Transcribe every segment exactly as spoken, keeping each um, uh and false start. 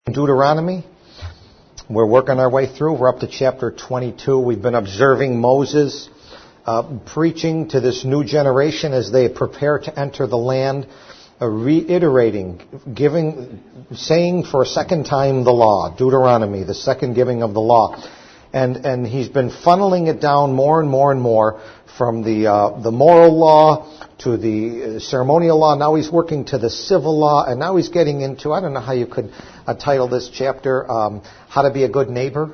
Deuteronomy. We're working our way through. We're up to chapter twenty-two. We've been observing Moses uh, preaching to this new generation as they prepare to enter the land, uh, reiterating, giving, saying for a second time the law, Deuteronomy, the second giving of the law. And and he's been funneling it down more and more and more from the uh, the moral law to the ceremonial law. Now he's working to the civil law, and now he's getting into, I don't know how you could uh, title this chapter, um, How to Be a Good Neighbor.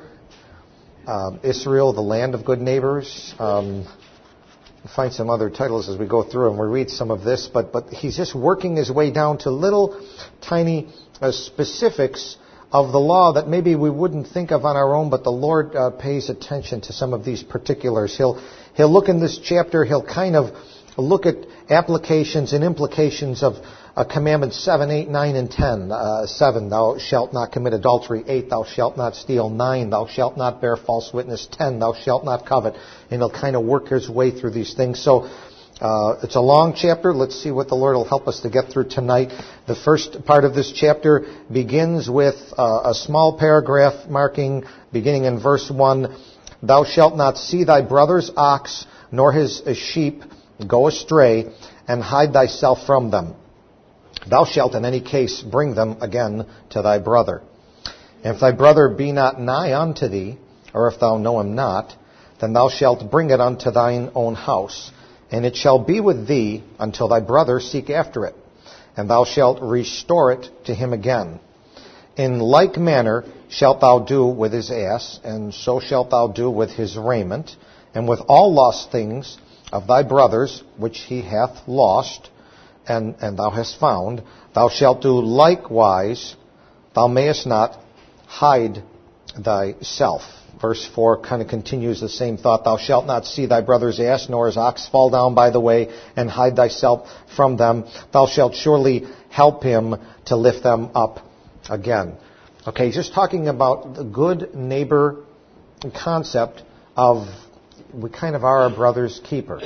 Uh, Israel, the Land of Good Neighbors. Um, we'll find some other titles as we go through and we read some of this, but, but he's just working his way down to little tiny uh, specifics of the law that maybe we wouldn't think of on our own, but the Lord uh, pays attention to some of these particulars. He'll he'll look in this chapter, he'll kind of look at applications and implications of uh, commandments seven, eight, nine, and ten. Uh, seven, thou shalt not commit adultery. eight, thou shalt not steal. nine, thou shalt not bear false witness. ten, thou shalt not covet. And he'll kind of work his way through these things. So uh, it's a long chapter. Let's see what the Lord will help us to get through tonight. The first part of this chapter begins with uh, a small paragraph marking, beginning in verse one, thou shalt not see thy brother's ox nor his sheep go astray, and hide thyself from them. Thou shalt in any case bring them again to thy brother. And if thy brother be not nigh unto thee, or if thou know him not, then thou shalt bring it unto thine own house, and it shall be with thee until thy brother seek after it, and thou shalt restore it to him again. In like manner shalt thou do with his ass, and so shalt thou do with his raiment, and with all lost things of thy brothers, which he hath lost, and, and thou hast found, thou shalt do likewise. Thou mayest not hide thyself. Verse four kind of continues the same thought. Thou shalt not see thy brother's ass, nor his ox fall down by the way, and hide thyself from them. Thou shalt surely help him to lift them up again. Okay, just talking about the good neighbor concept of we kind of are our brother's keeper.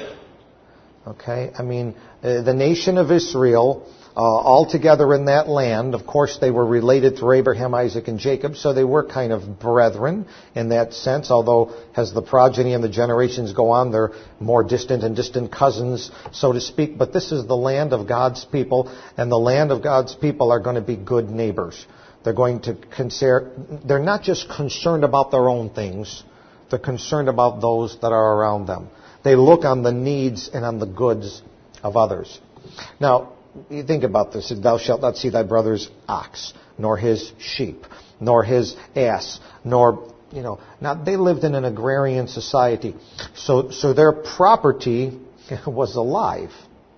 Okay? I mean, uh, the nation of Israel, uh, all together in that land, of course they were related through Abraham, Isaac, and Jacob, so they were kind of brethren in that sense, although as the progeny and the generations go on, they're more distant and distant cousins, so to speak. But this is the land of God's people, and the land of God's people are going to be good neighbors. They're going to consider, they're not just concerned about their own things, they're concerned about those that are around them. They look on the needs and on the goods of others. Now, you think about this. Thou shalt not see thy brother's ox, nor his sheep, nor his ass, nor, you know. Now, they lived in an agrarian society. So, so their property was alive.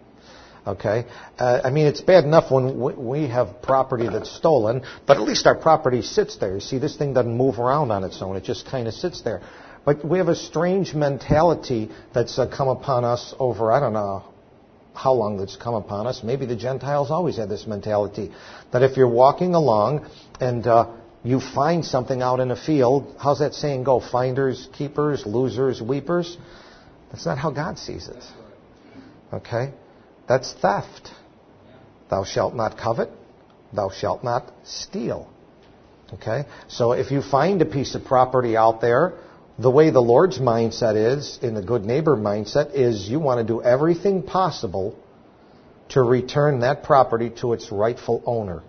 Okay? Uh, I mean, it's bad enough when we have property that's stolen, but at least our property sits there. You see, this thing doesn't move around on its own. It just kind of sits there. But we have a strange mentality that's uh, come upon us over, I don't know how long that's come upon us. Maybe the Gentiles always had this mentality. That if you're walking along and uh, you find something out in a field, how's that saying go? Finders, keepers, losers, weepers? That's not how God sees it. Okay? That's theft. Thou shalt not covet. Thou shalt not steal. Okay? So if you find a piece of property out there, the way the Lord's mindset is, in the good neighbor mindset, is you want to do everything possible to return that property to its rightful owner.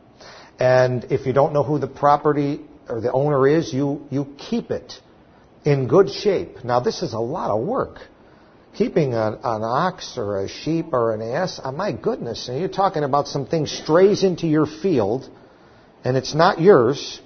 And if you don't know who the property or the owner is, you, you keep it in good shape. Now, this is a lot of work. Keeping an, an ox or a sheep or an ass, oh my goodness, and you're talking about something strays into your field and it's not yours.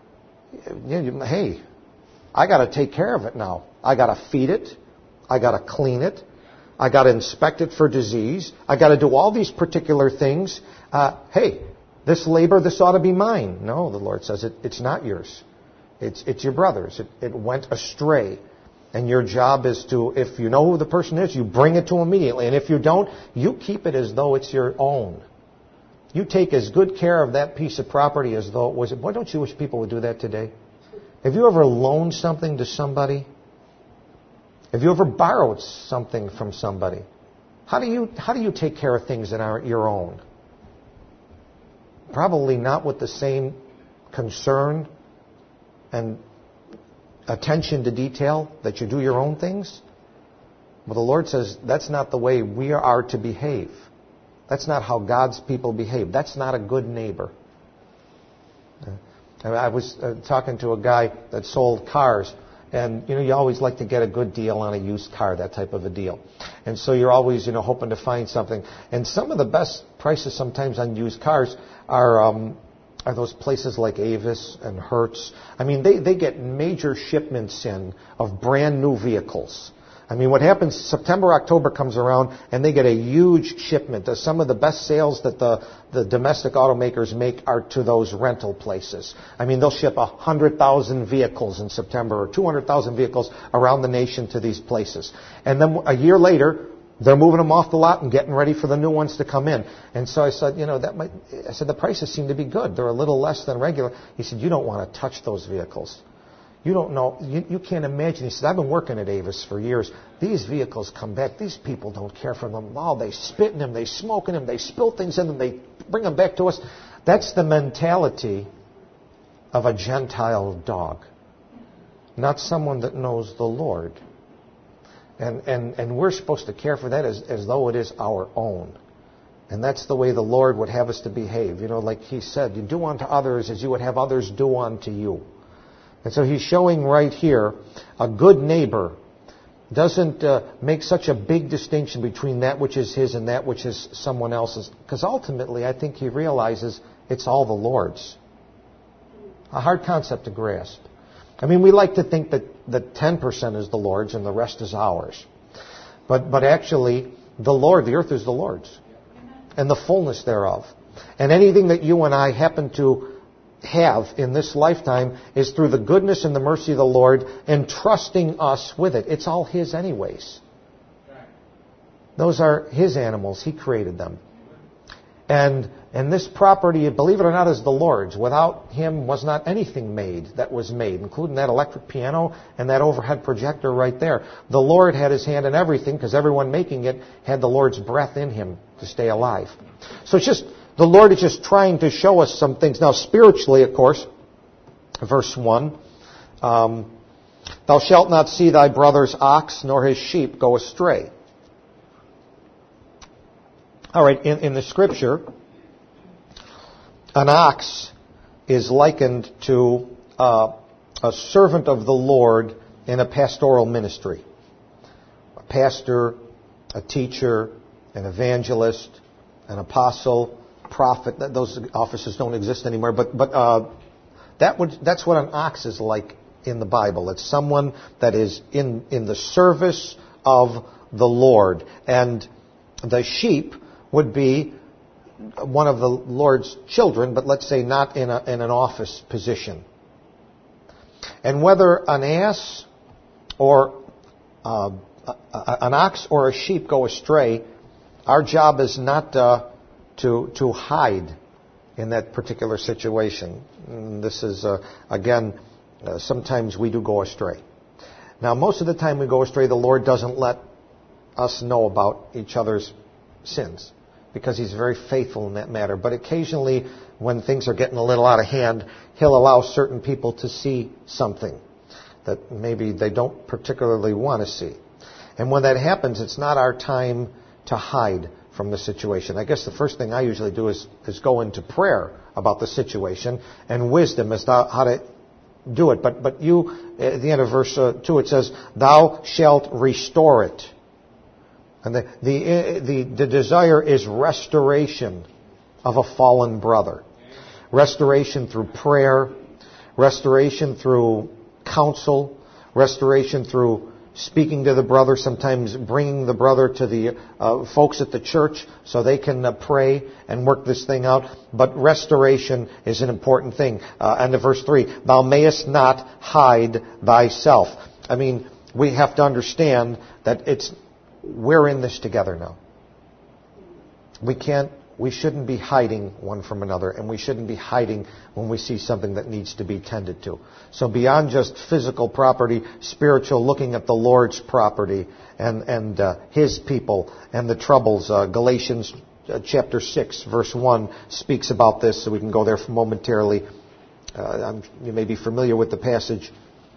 Hey, I got to take care of it now. I got to feed it. I got to clean it. I got to inspect it for disease. I got to do all these particular things. Uh, hey, this labor, this ought to be mine. No, the Lord says it, it's not yours. It's it's your brother's. It, it went astray. And your job is to, if you know who the person is, you bring it to him immediately. And if you don't, you keep it as though it's your own. You take as good care of that piece of property as though it was. Why don't you wish people would do that today? Have you ever loaned something to somebody? Have you ever borrowed something from somebody? How do you how do you take care of things that aren't your own? Probably not with the same concern and attention to detail, that you do your own things? Well, the Lord says that's not the way we are to behave. That's not how God's people behave. That's not a good neighbor. Uh, I was uh, talking to a guy that sold cars, and you know, you always like to get a good deal on a used car, that type of a deal. And so you're always, you know, hoping to find something. And some of the best prices sometimes on used cars are um, are those places like Avis and Hertz. I mean, they, they get major shipments in of brand new vehicles. I mean, what happens, September, October comes around, and they get a huge shipment. Some of the best sales that the, the domestic automakers make are to those rental places. I mean, they'll ship one hundred thousand vehicles in September, or two hundred thousand vehicles around the nation to these places. And then a year later, they're moving them off the lot and getting ready for the new ones to come in. And so I said, you know, that might, I said, the prices seem to be good. They're a little less than regular. He said, you don't want to touch those vehicles. You don't know, you, you can't imagine. He said, I've been working at Avis for years. These vehicles come back. These people don't care for them. Oh, they spit in them. They smoke in them. They spill things in them. They bring them back to us. That's the mentality of a Gentile dog, not someone that knows the Lord. And, and, and we're supposed to care for that as, as though it is our own. And that's the way the Lord would have us to behave. You know, like He said, you do unto others as you would have others do unto you. And so He's showing right here, a good neighbor doesn't uh, make such a big distinction between that which is his and that which is someone else's. Because ultimately, I think he realizes it's all the Lord's. A hard concept to grasp. I mean, we like to think that, that ten percent is the Lord's and the rest is ours. But, but actually, the Lord, the earth is the Lord's. And the fullness thereof. And anything that you and I happen to have in this lifetime is through the goodness and the mercy of the Lord entrusting us with it. It's all His anyways. Those are His animals. He created them. And and this property, believe it or not, is the Lord's. Without Him was not anything made that was made, including that electric piano and that overhead projector right there. The Lord had His hand in everything because everyone making it had the Lord's breath in him to stay alive. So it's just, the Lord is just trying to show us some things. Now, spiritually, of course, verse one, um, thou shalt not see thy brother's ox nor his sheep go astray. All right, in, in the Scripture, an ox is likened to uh, a servant of the Lord in a pastoral ministry. A pastor, a teacher, an evangelist, an apostle, prophet. Those offices don't exist anymore, but but uh, that would that's what an ox is like in the Bible. It's someone that is in in the service of the Lord, and the sheep would be one of the Lord's children, but let's say not in a, in an office position. And whether an ass or uh, an ox or a sheep go astray, our job is not uh, to to hide in that particular situation. And this is uh, again, uh, sometimes we do go astray. Now, most of the time we go astray, the Lord doesn't let us know about each other's sins, because He's very faithful in that matter. But occasionally, when things are getting a little out of hand, He'll allow certain people to see something that maybe they don't particularly want to see. And when that happens, it's not our time to hide from the situation. I guess the first thing I usually do is, is go into prayer about the situation and wisdom as to how to do it. But but you, at the end of verse uh, two, it says, thou shalt restore it. And the, the, the, the desire is restoration of a fallen brother. Restoration through prayer, restoration through counsel, restoration through speaking to the brother, sometimes bringing the brother to the uh, folks at the church so they can uh, pray and work this thing out. But restoration is an important thing. Uh, and to verse three, thou mayest not hide thyself. I mean, we have to understand that it's we're in this together now. We can't, we shouldn't be hiding one from another, and we shouldn't be hiding when we see something that needs to be tended to. So beyond just physical property, spiritual, looking at the Lord's property and, and uh, His people and the troubles. Uh, Galatians uh, chapter six, verse one speaks about this, so we can go there momentarily. Uh, I'm, you may be familiar with the passage.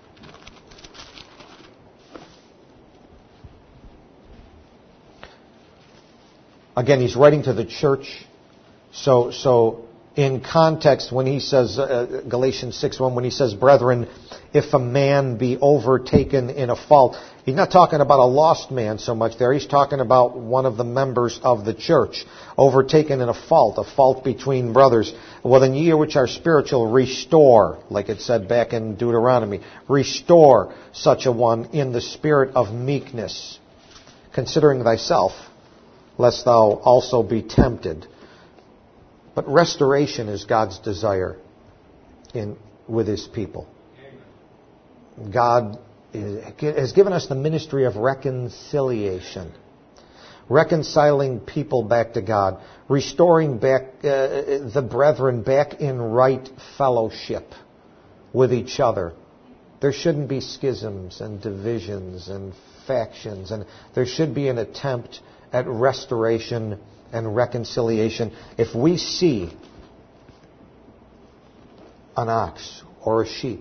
Again, he's writing to the church. So, so in context, when he says, uh, Galatians six one, when he says, brethren, if a man be overtaken in a fault, he's not talking about a lost man so much there. He's talking about one of the members of the church, overtaken in a fault, a fault between brothers. Well, then ye which are spiritual, restore, like it said back in Deuteronomy, restore such a one in the spirit of meekness, considering thyself, lest thou also be tempted. But restoration is God's desire in with His people. God is, has given us the ministry of reconciliation, reconciling people back to God, restoring back uh, the brethren back in right fellowship with each other. There shouldn't be schisms and divisions and factions, and there should be an attempt at restoration and reconciliation. If we see an ox or a sheep,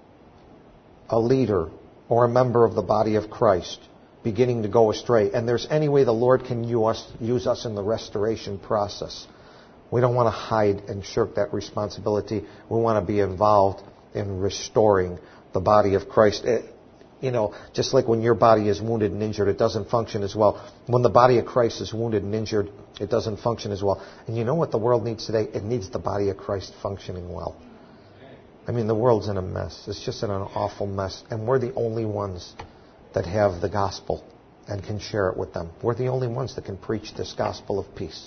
a leader or a member of the body of Christ beginning to go astray, and there's any way the Lord can use us, use us in the restoration process, we don't want to hide and shirk that responsibility. We want to be involved in restoring the body of Christ. It, You know, just like when your body is wounded and injured, it doesn't function as well. When the body of Christ is wounded and injured, it doesn't function as well. And you know what the world needs today? It needs the body of Christ functioning well. I mean, the world's in a mess. It's just in an awful mess. And we're the only ones that have the gospel and can share it with them. We're the only ones that can preach this gospel of peace.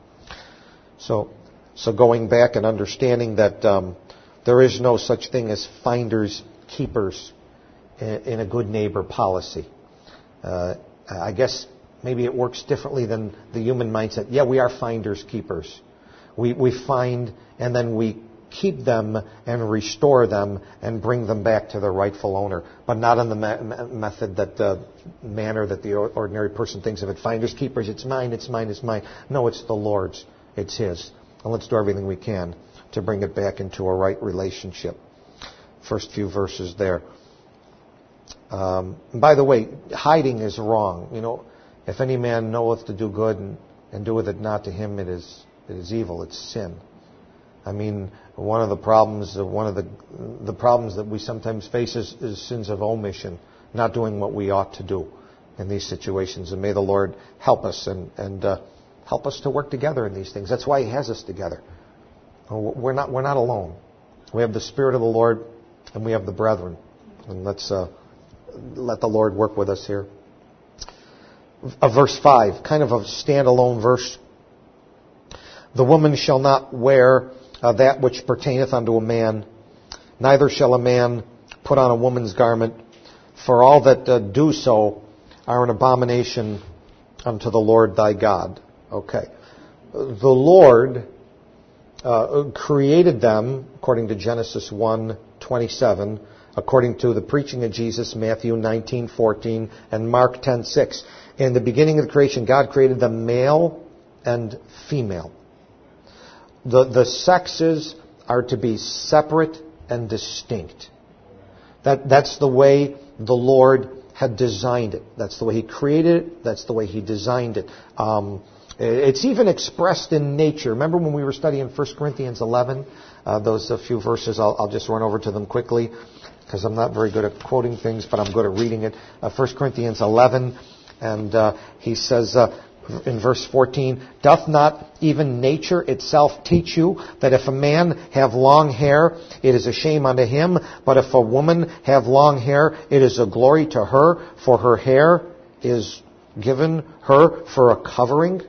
So, so going back and understanding that um, there is no such thing as finders, keepers in a good neighbor policy. Uh, I guess maybe it works differently than the human mindset. Yeah, we are finders, keepers. We we find and then we keep them and restore them and bring them back to their rightful owner, but not in the me- method that uh, manner that the ordinary person thinks of it. Finders, keepers. It's mine. It's mine. It's mine. No, it's the Lord's. It's His. And let's do everything we can to bring it back into a right relationship. First few verses there. Um, by the way, hiding is wrong. You know, if any man knoweth to do good and, and doeth it not, to him it is it is evil. It's sin. I mean, one of the problems, one of the the problems that we sometimes face is, is sins of omission, not doing what we ought to do in these situations. And may the Lord help us and and uh, help us to work together in these things. That's why He has us together. We're not we're not alone. We have the Spirit of the Lord, and we have the brethren. And let's. Uh, Let the Lord work with us here. Uh, verse five, kind of a standalone verse. The woman shall not wear uh, that which pertaineth unto a man, neither shall a man put on a woman's garment, for all that uh, do so are an abomination unto the Lord thy God. Okay. The Lord uh, created them, according to Genesis one twenty-seven, according to the preaching of Jesus, Matthew nineteen fourteen, and Mark ten six. In the beginning of the creation, God created them male and female. The, the sexes are to be separate and distinct. That, that's the way the Lord had designed it. That's the way He created it. That's the way He designed it. Um, it's even expressed in nature. Remember when we were studying First Corinthians eleven? Uh, those a few verses, I'll, I'll just run over to them quickly, because I'm not very good at quoting things, but I'm good at reading it. Uh, First Corinthians eleven, and uh, he says uh, in verse fourteen, doth not even nature itself teach you that if a man have long hair, it is a shame unto him, but if a woman have long hair, it is a glory to her, for her hair is given her for a covering?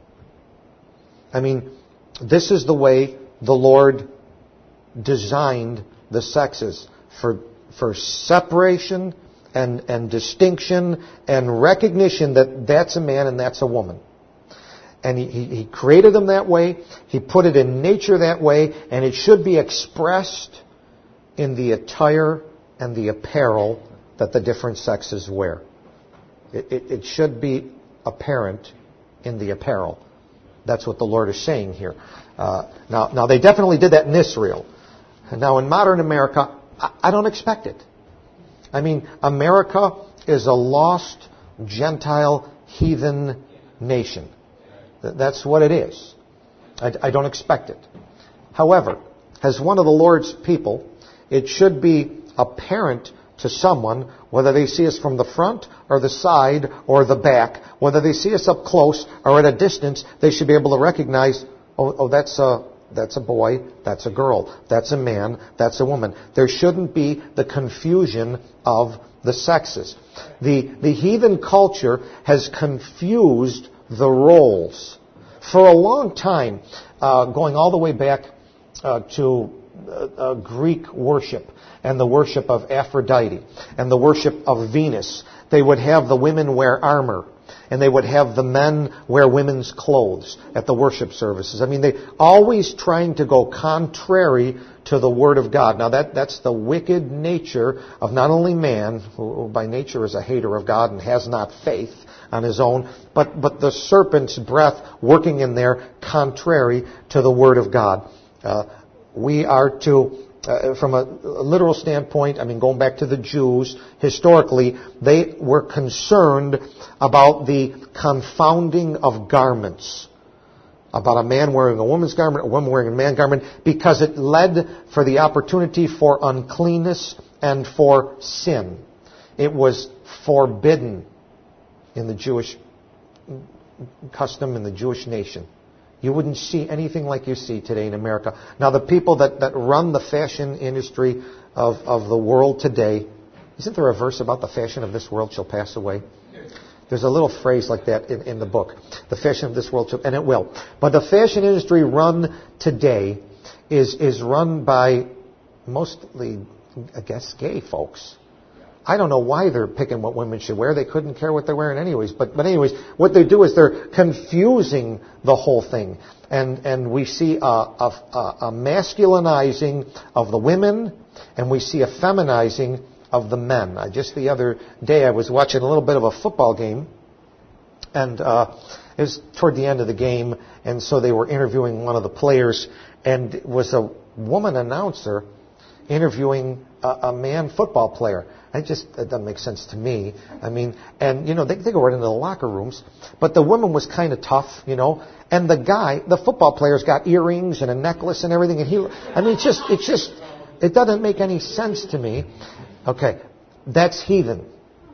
I mean, this is the way the Lord designed the sexes, for for separation and, and distinction and recognition that that's a man and that's a woman. And he, he, he created them that way. He put it in nature that way, and it should be expressed in the attire and the apparel that the different sexes wear. It, it, it should be apparent in the apparel. That's what the Lord is saying here. Uh, now, now, they definitely did that in Israel. Now, in modern America, I don't expect it. I mean, America is a lost, Gentile, heathen nation. That's what it is. I, I don't expect it. However, as one of the Lord's people, it should be apparent to someone, whether they see us from the front or the side or the back, whether they see us up close or at a distance, they should be able to recognize, oh, oh that's a, that's a boy, that's a girl, that's a man, that's a woman. There shouldn't be the confusion of the sexes. The, the heathen culture has confused the roles. For a long time, uh, going all the way back uh, to uh, uh, Greek worship, and the worship of Aphrodite, and the worship of Venus, they would have the women wear armor, and they would have the men wear women's clothes at the worship services. I mean, they always trying to go contrary to the Word of God. Now, that, that's the wicked nature of not only man, who by nature is a hater of God and has not faith on his own, but, but the serpent's breath working in there contrary to the Word of God. Uh, we are to... Uh, from a, a literal standpoint, I mean, going back to the Jews, historically, they were concerned about the confounding of garments. About a man wearing a woman's garment, a woman wearing a man's garment, because it led for the opportunity for uncleanness and for sin. It was forbidden in the Jewish custom, in the Jewish nation. You wouldn't see anything like you see today in America. Now, the people that, that run the fashion industry of, of the world today, isn't there a verse about the fashion of this world shall pass away? There's a little phrase like that in, in the book. The fashion of this world shall, and it will. But the fashion industry run today is, is run by mostly, I guess, gay folks. I don't know why they're picking what women should wear. They couldn't care what they're wearing anyways. But, but anyways, what they do is they're confusing the whole thing. And, and we see a, a, a masculinizing of the women, and we see a feminizing of the men. I, just the other day I was watching a little bit of a football game, and uh, it was toward the end of the game, and so they were interviewing one of the players, and it was a woman announcer interviewing a, a man football player. I just, that doesn't make sense to me. I mean, and, you know, they, they go right into the locker rooms. But the woman was kind of tough, you know. And the guy, the football player's got earrings and a necklace and everything. And he, I mean, it's just, it's just, it doesn't make any sense to me. Okay, that's heathen.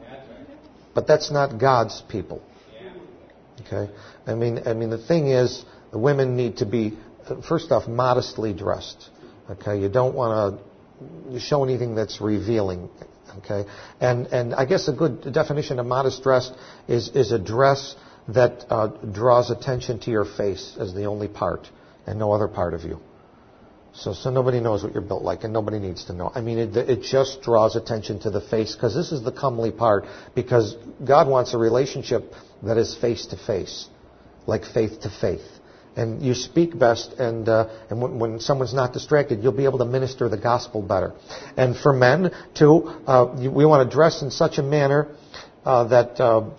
But that's not God's people. Okay? I mean, I mean, the thing is, the women need to be, first off, modestly dressed. Okay? You don't want to show anything that's revealing. Okay, and and I guess a good definition of modest dress is is a dress that uh, draws attention to your face as the only part, and no other part of you. So so nobody knows what you're built like, and nobody needs to know. I mean, it it just draws attention to the face, because this is the comely part. Because God wants a relationship that is face to face, like faith to faith. And you speak best, and uh, and when, when someone's not distracted, you'll be able to minister the gospel better. And for men, too, uh, you, we want to dress in such a manner uh, that uh,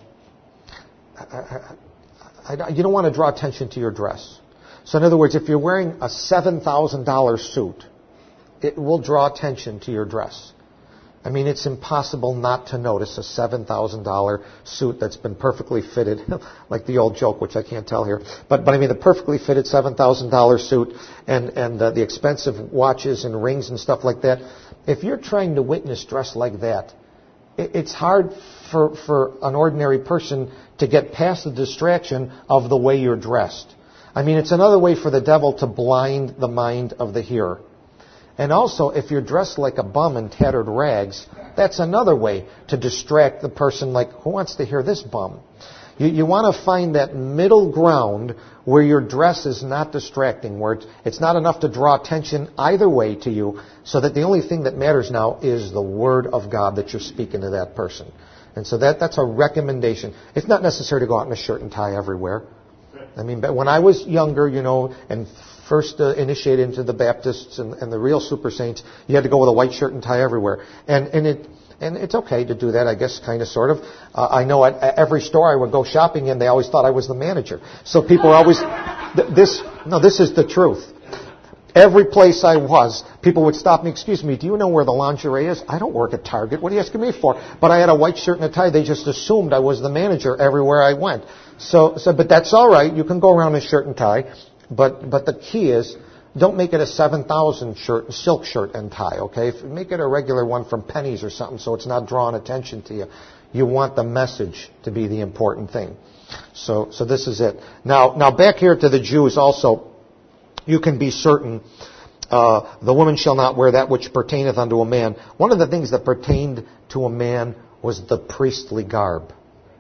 I, I, I, you don't want to draw attention to your dress. So in other words, if you're wearing a seven thousand dollars suit, it will draw attention to your dress. I mean, it's impossible not to notice a seven thousand dollars suit that's been perfectly fitted, like the old joke, which I can't tell here. But, but I mean, the perfectly fitted seven thousand dollars suit and, and uh, the expensive watches and rings and stuff like that. If you're trying to witness dress like that, it, it's hard for, for an ordinary person to get past the distraction of the way you're dressed. I mean, it's another way for the devil to blind the mind of the hearer. And also, if you're dressed like a bum in tattered rags, that's another way to distract the person, like, who wants to hear this bum? You, you want to find that middle ground where your dress is not distracting, where it's, it's not enough to draw attention either way to you, so that the only thing that matters now is the Word of God that you're speaking to that person. And so that that's a recommendation. It's not necessary to go out in a shirt and tie everywhere. I mean, but when I was younger, you know, and first uh, initiated into the Baptists and, and the real super saints, you had to go with a white shirt and tie everywhere. And and it and it's okay to do that, I guess, kind of, sort of. Uh, I know at, at every store I would go shopping in, they always thought I was the manager. So people are always, th- this, no, this is the truth. Every place I was, people would stop me, excuse me, do you know where the lingerie is? I don't work at Target. What are you asking me for? But I had a white shirt and a tie. They just assumed I was the manager everywhere I went. So, so but that's all right. You can go around in shirt and tie. But, but the key is, don't make it a seven thousand shirt, silk shirt and tie, okay? Make it a regular one from Penny's or something so it's not drawing attention to you. You want the message to be the important thing. So, so this is it. Now, now back here to the Jews also. You can be certain, uh, the woman shall not wear that which pertaineth unto a man. One of the things that pertained to a man was the priestly garb.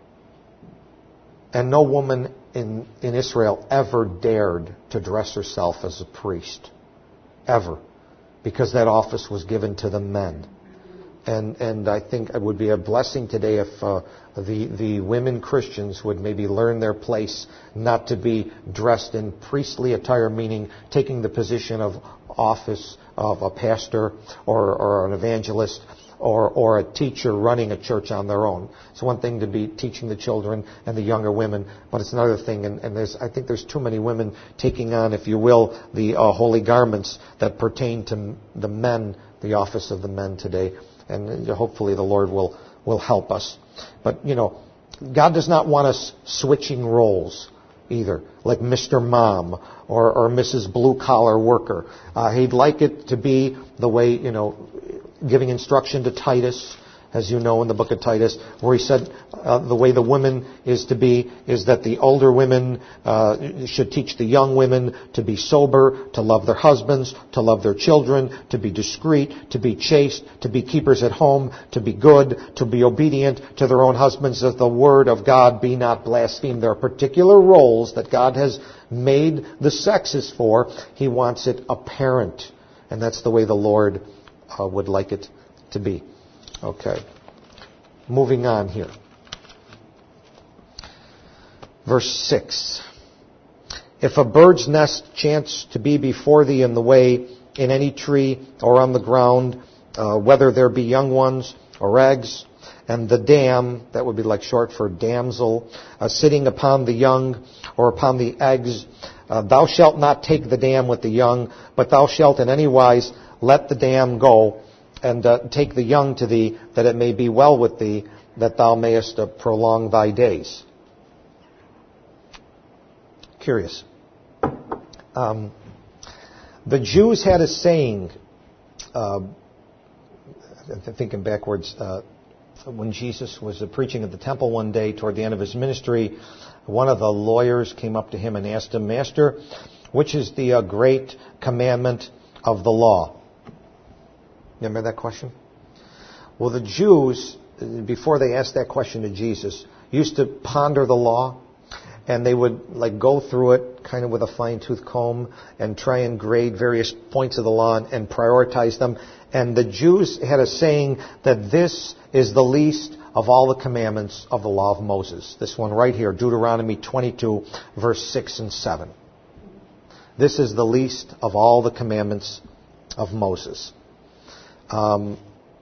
And no woman in, in Israel ever dared to dress herself as a priest. Ever. Because that office was given to the men. And, and I think it would be a blessing today if uh, the, the women Christians would maybe learn their place not to be dressed in priestly attire, meaning taking the position of office of a pastor or, or an evangelist or, or a teacher running a church on their own. It's one thing to be teaching the children and the younger women, but it's another thing. And, and there's, I think there's too many women taking on, if you will, the uh, holy garments that pertain to the men, the office of the men today. And hopefully the Lord will, will help us. But, you know, God does not want us switching roles either, like Mister Mom or, or Missus Blue Collar Worker. Uh, he'd like it to be the way, you know, giving instruction to Titus, as you know in the book of Titus, where he said uh, the way the women is to be is that the older women uh, should teach the young women to be sober, to love their husbands, to love their children, to be discreet, to be chaste, to be keepers at home, to be good, to be obedient to their own husbands, that the word of God be not blasphemed. There are particular roles that God has made the sexes for. He wants it apparent. And that's the way the Lord uh, would like it to be. Okay. Moving on here. Verse six. If a bird's nest chance to be before thee in the way, in any tree or on the ground, uh, whether there be young ones or eggs, and the dam, that would be like short for damsel, uh, sitting upon the young or upon the eggs, uh, thou shalt not take the dam with the young, but thou shalt in any wise let the dam go, and uh, take the young to thee, that it may be well with thee, that thou mayest uh, prolong thy days. Curious. Um, the Jews had a saying, uh, I'm thinking backwards, uh, when Jesus was uh, preaching at the temple one day toward the end of his ministry, one of the lawyers came up to him and asked him, Master, which is the uh, great commandment of the law? Remember that question? Well, the Jews, before they asked that question to Jesus, used to ponder the law, and they would like go through it kind of with a fine-tooth comb and try and grade various points of the law and, and prioritize them. And the Jews had a saying that this is the least of all the commandments of the law of Moses. This one right here, Deuteronomy twenty-two, verse six and seven. This is the least of all the commandments of Moses. Um,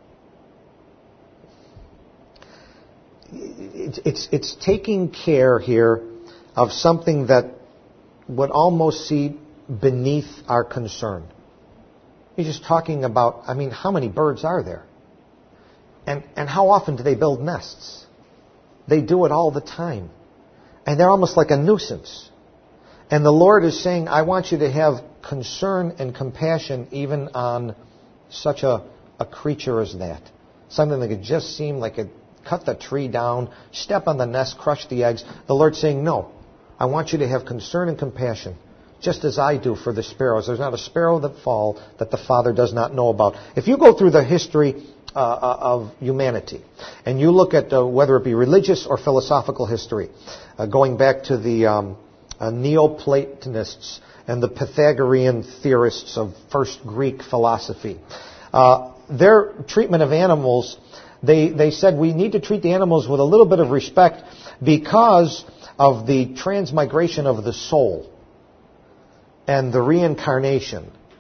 it's, it's, it's taking care here of something that would almost see beneath our concern. He's just talking about, I mean, how many birds are there? And, and how often do they build nests? They do it all the time. And they're almost like a nuisance. And the Lord is saying, I want you to have concern and compassion even on such a a creature as that. Something that could just seem like it cut the tree down, step on the nest, crush the eggs. The Lord's saying, no, I want you to have concern and compassion, just as I do for the sparrows. There's not a sparrow that fall that the Father does not know about. If you go through the history uh, of humanity, and you look at uh, whether it be religious or philosophical history, uh, going back to the um, uh, Neoplatonists and the Pythagorean theorists of first Greek philosophy, uh, their treatment of animals, they, they said we need to treat the animals with a little bit of respect because of the transmigration of the soul and the reincarnation.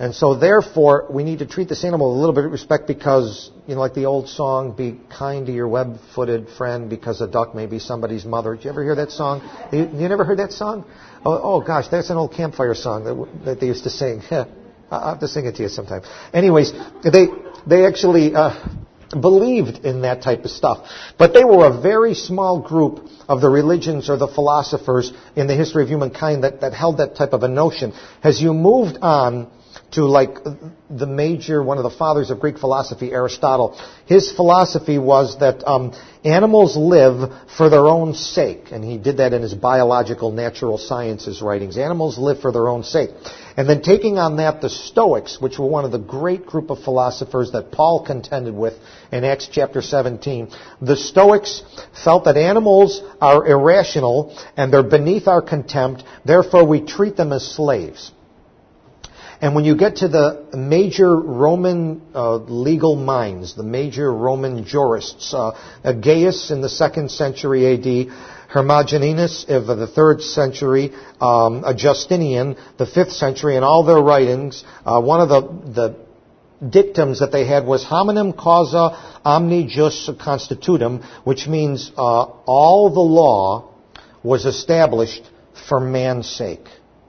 And so therefore, we need to treat this animal with a little bit of respect because, you know, like the old song, be kind to your web-footed friend because a duck may be somebody's mother. Did you ever hear that song? You, you never heard that song? Oh, oh gosh, that's an old campfire song that, that they used to sing. I'll have to sing it to you sometime. Anyways, they, they actually, uh, believed in that type of stuff. But they were a very small group of the religions or the philosophers in the history of humankind that, that held that type of a notion. As you moved on to like the major, one of the fathers of Greek philosophy, Aristotle, his philosophy was that um, animals live for their own sake. And he did that in his biological natural sciences writings. Animals live for their own sake. And then taking on that, the Stoics, which were one of the great group of philosophers that Paul contended with in Acts chapter seventeen, the Stoics felt that animals are irrational and they're beneath our contempt, therefore we treat them as slaves. And when you get to the major Roman uh, legal minds, the major Roman jurists, uh, Gaius in the second century A D, Hermogenes of the third century, um, Justinian, the fifth century, and all their writings, uh, one of the, the dictums that they had was hominem causa omni jus constitutum, which means uh, all the law was established for man's sake,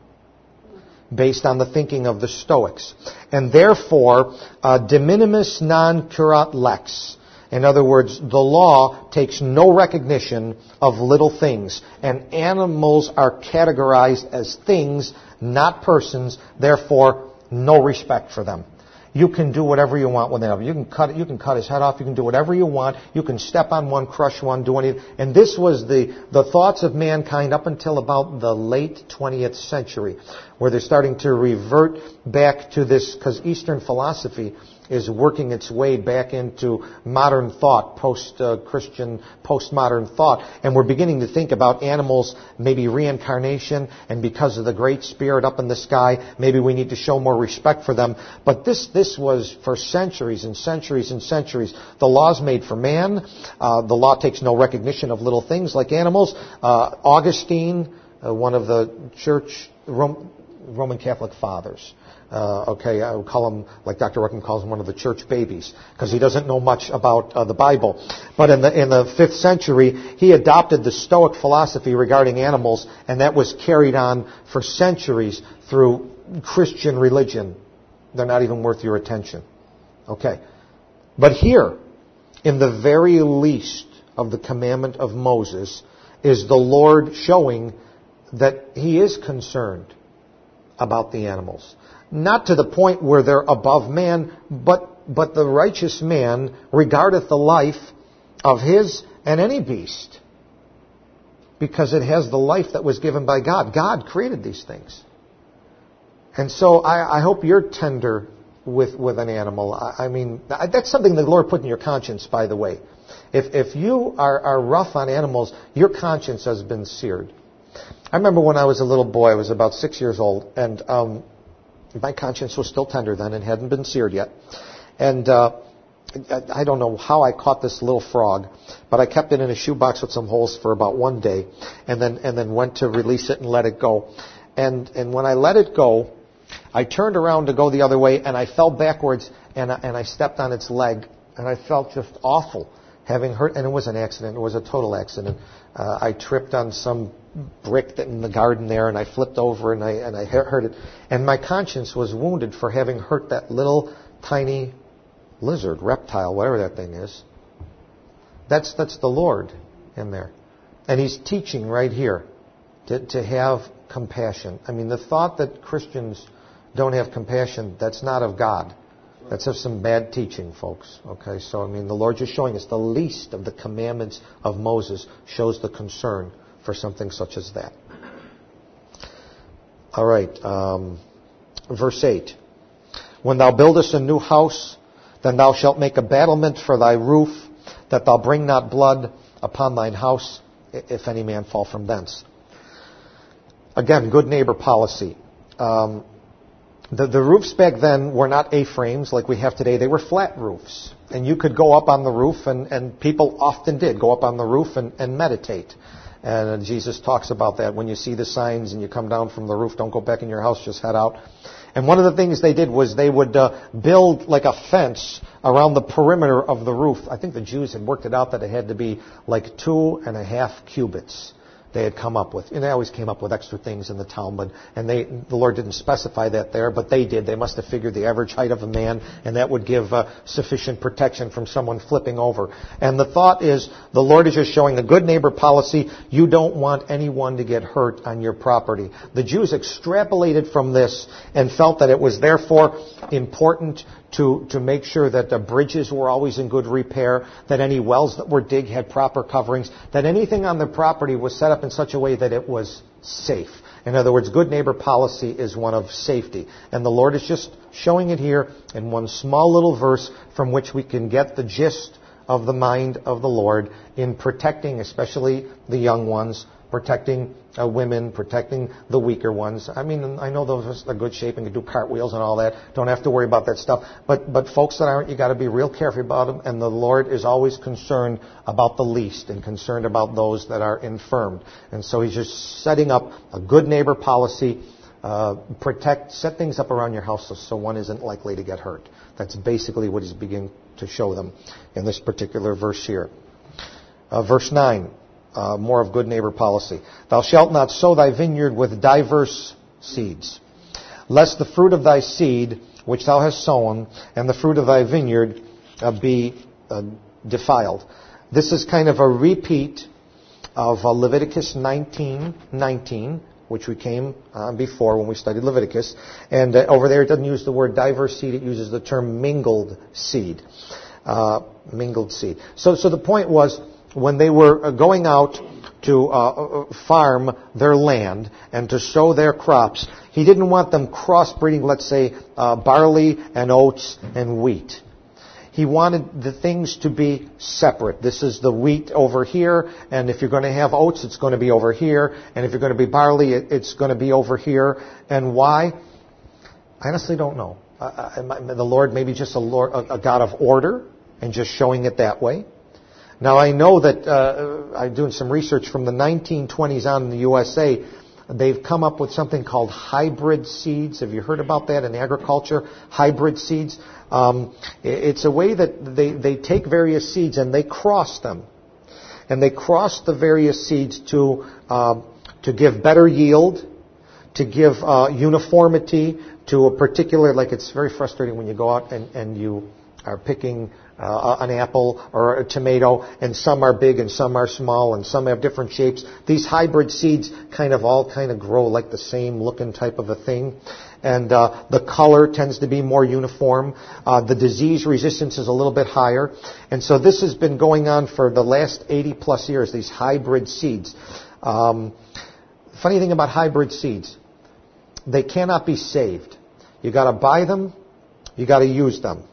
based on the thinking of the Stoics. And therefore, uh, de minimis non curat lex. In other words, the law takes no recognition of little things. And animals are categorized as things, not persons, therefore no respect for them. You can do whatever you want with them. You can cut it, you can cut his head off, you can do whatever you want, you can step on one, crush one, do anything. And this was the, the thoughts of mankind up until about the late twentieth century, where they're starting to revert back to this, because Eastern philosophy is working its way back into modern thought, post-Christian, postmodern thought. And we're beginning to think about animals, maybe reincarnation, and because of the great spirit up in the sky, maybe we need to show more respect for them. But this this was for centuries and centuries and centuries. The law's made for man. Uh, the law takes no recognition of little things like animals. Uh, Augustine, uh, one of the church, Rome, Roman Catholic fathers, Uh, okay, I would call him, like Doctor Ruckham calls him, one of the church babies, because he doesn't know much about uh, the Bible. But in the in the fifth century, he adopted the Stoic philosophy regarding animals, and that was carried on for centuries through Christian religion. They're not even worth your attention. Okay. But here, in the very least of the commandment of Moses, is the Lord showing that He is concerned about the animals. Not to the point where they're above man, but but the righteous man regardeth the life of his and any beast, because it has the life that was given by God. God created these things. And so I, I hope you're tender with, with an animal. I, I mean, that's something the Lord put in your conscience, by the way. If if you are, are rough on animals, your conscience has been seared. I remember when I was a little boy, I was about six years old, and um, my conscience was still tender then and hadn't been seared yet. And uh, I don't know how I caught this little frog, but I kept it in a shoebox with some holes for about one day, and then and then went to release it and let it go. And and when I let it go, I turned around to go the other way, and I fell backwards, and I, and I stepped on its leg, and I felt just awful, having hurt. And it was an accident; it was a total accident. Uh, I tripped on some brick that in the garden there, and I flipped over, and I and I hurt it. And my conscience was wounded for having hurt that little tiny lizard, reptile, whatever that thing is. That's that's the Lord in there, and He's teaching right here to to have compassion. I mean, the thought that Christians don't have compassion, that's not of God. That's of some bad teaching, folks. Okay, so I mean, the Lord just showing us the least of the commandments of Moses shows the concern for something such as that. All right, um, verse eight. When thou buildest a new house, then thou shalt make a battlement for thy roof, that thou bring not blood upon thine house, if any man fall from thence. Again, good neighbor policy. Um, the, the roofs back then were not A-frames like we have today. They were flat roofs. And you could go up on the roof, and, and people often did go up on the roof and, and meditate. And uh, Jesus talks about that. When you see the signs and you come down from the roof, don't go back in your house, just head out. And one of the things they did was they would uh, build like a fence around the perimeter of the roof. I think the Jews had worked it out that it had to be like two and a half cubits they had come up with. And they always came up with extra things in the Talmud. And they, the Lord didn't specify that there, but they did. They must have figured the average height of a man, and that would give uh, sufficient protection from someone flipping over. And the thought is, the Lord is just showing a good neighbor policy. You don't want anyone to get hurt on your property. The Jews extrapolated from this and felt that it was therefore important to, to make sure that the bridges were always in good repair, that any wells that were digged had proper coverings, that anything on their property was set up in such a way that it was safe. In other words, good neighbor policy is one of safety. And the Lord is just showing it here in one small little verse from which we can get the gist of the mind of the Lord in protecting, especially the young ones, protecting uh, women, protecting the weaker ones. I mean, I know those are good shape and can do cartwheels and all that. Don't have to worry about that stuff. But but folks that aren't, you got to be real careful about them. And the Lord is always concerned about the least and concerned about those that are infirmed. And so He's just setting up a good neighbor policy. Uh, protect, set things up around your house so, so one isn't likely to get hurt. That's basically what He's beginning to show them in this particular verse here. Uh, verse nine. Uh, more of good neighbor policy. Thou shalt not sow thy vineyard with diverse seeds, lest the fruit of thy seed, which thou hast sown, and the fruit of thy vineyard uh, be uh, defiled. This is kind of a repeat of uh, Leviticus nineteen nineteen, which we came uh, before when we studied Leviticus. And uh, over there it doesn't use the word diverse seed, it uses the term mingled seed. Uh, mingled seed. So, so the point was, when they were going out to uh, farm their land and to sow their crops, He didn't want them crossbreeding, let's say, uh, barley and oats and wheat. He wanted the things to be separate. This is the wheat over here, and if you're going to have oats, it's going to be over here, and if you're going to be barley, it's going to be over here. And why? I honestly don't know. Uh, the Lord may be just a, Lord, a God of order and just showing it that way. Now, I know that uh, I'm doing some research from the nineteen twenties on in the U S A. They've come up with something called hybrid seeds. Have you heard about that in agriculture? Hybrid seeds. Um, it's a way that they, they take various seeds and they cross them. And they cross the various seeds to uh, to give better yield, to give uh, uniformity to a particular, like it's very frustrating when you go out and, and you are picking Uh, an apple or a tomato, and some are big and some are small and some have different shapes. These hybrid seeds kind of all kind of grow like the same looking type of a thing. And uh, the color tends to be more uniform. Uh, the disease resistance is a little bit higher. And so this has been going on for the last eighty plus years, these hybrid seeds. Um, funny thing about hybrid seeds, they cannot be saved. You got to buy them, you got to use them.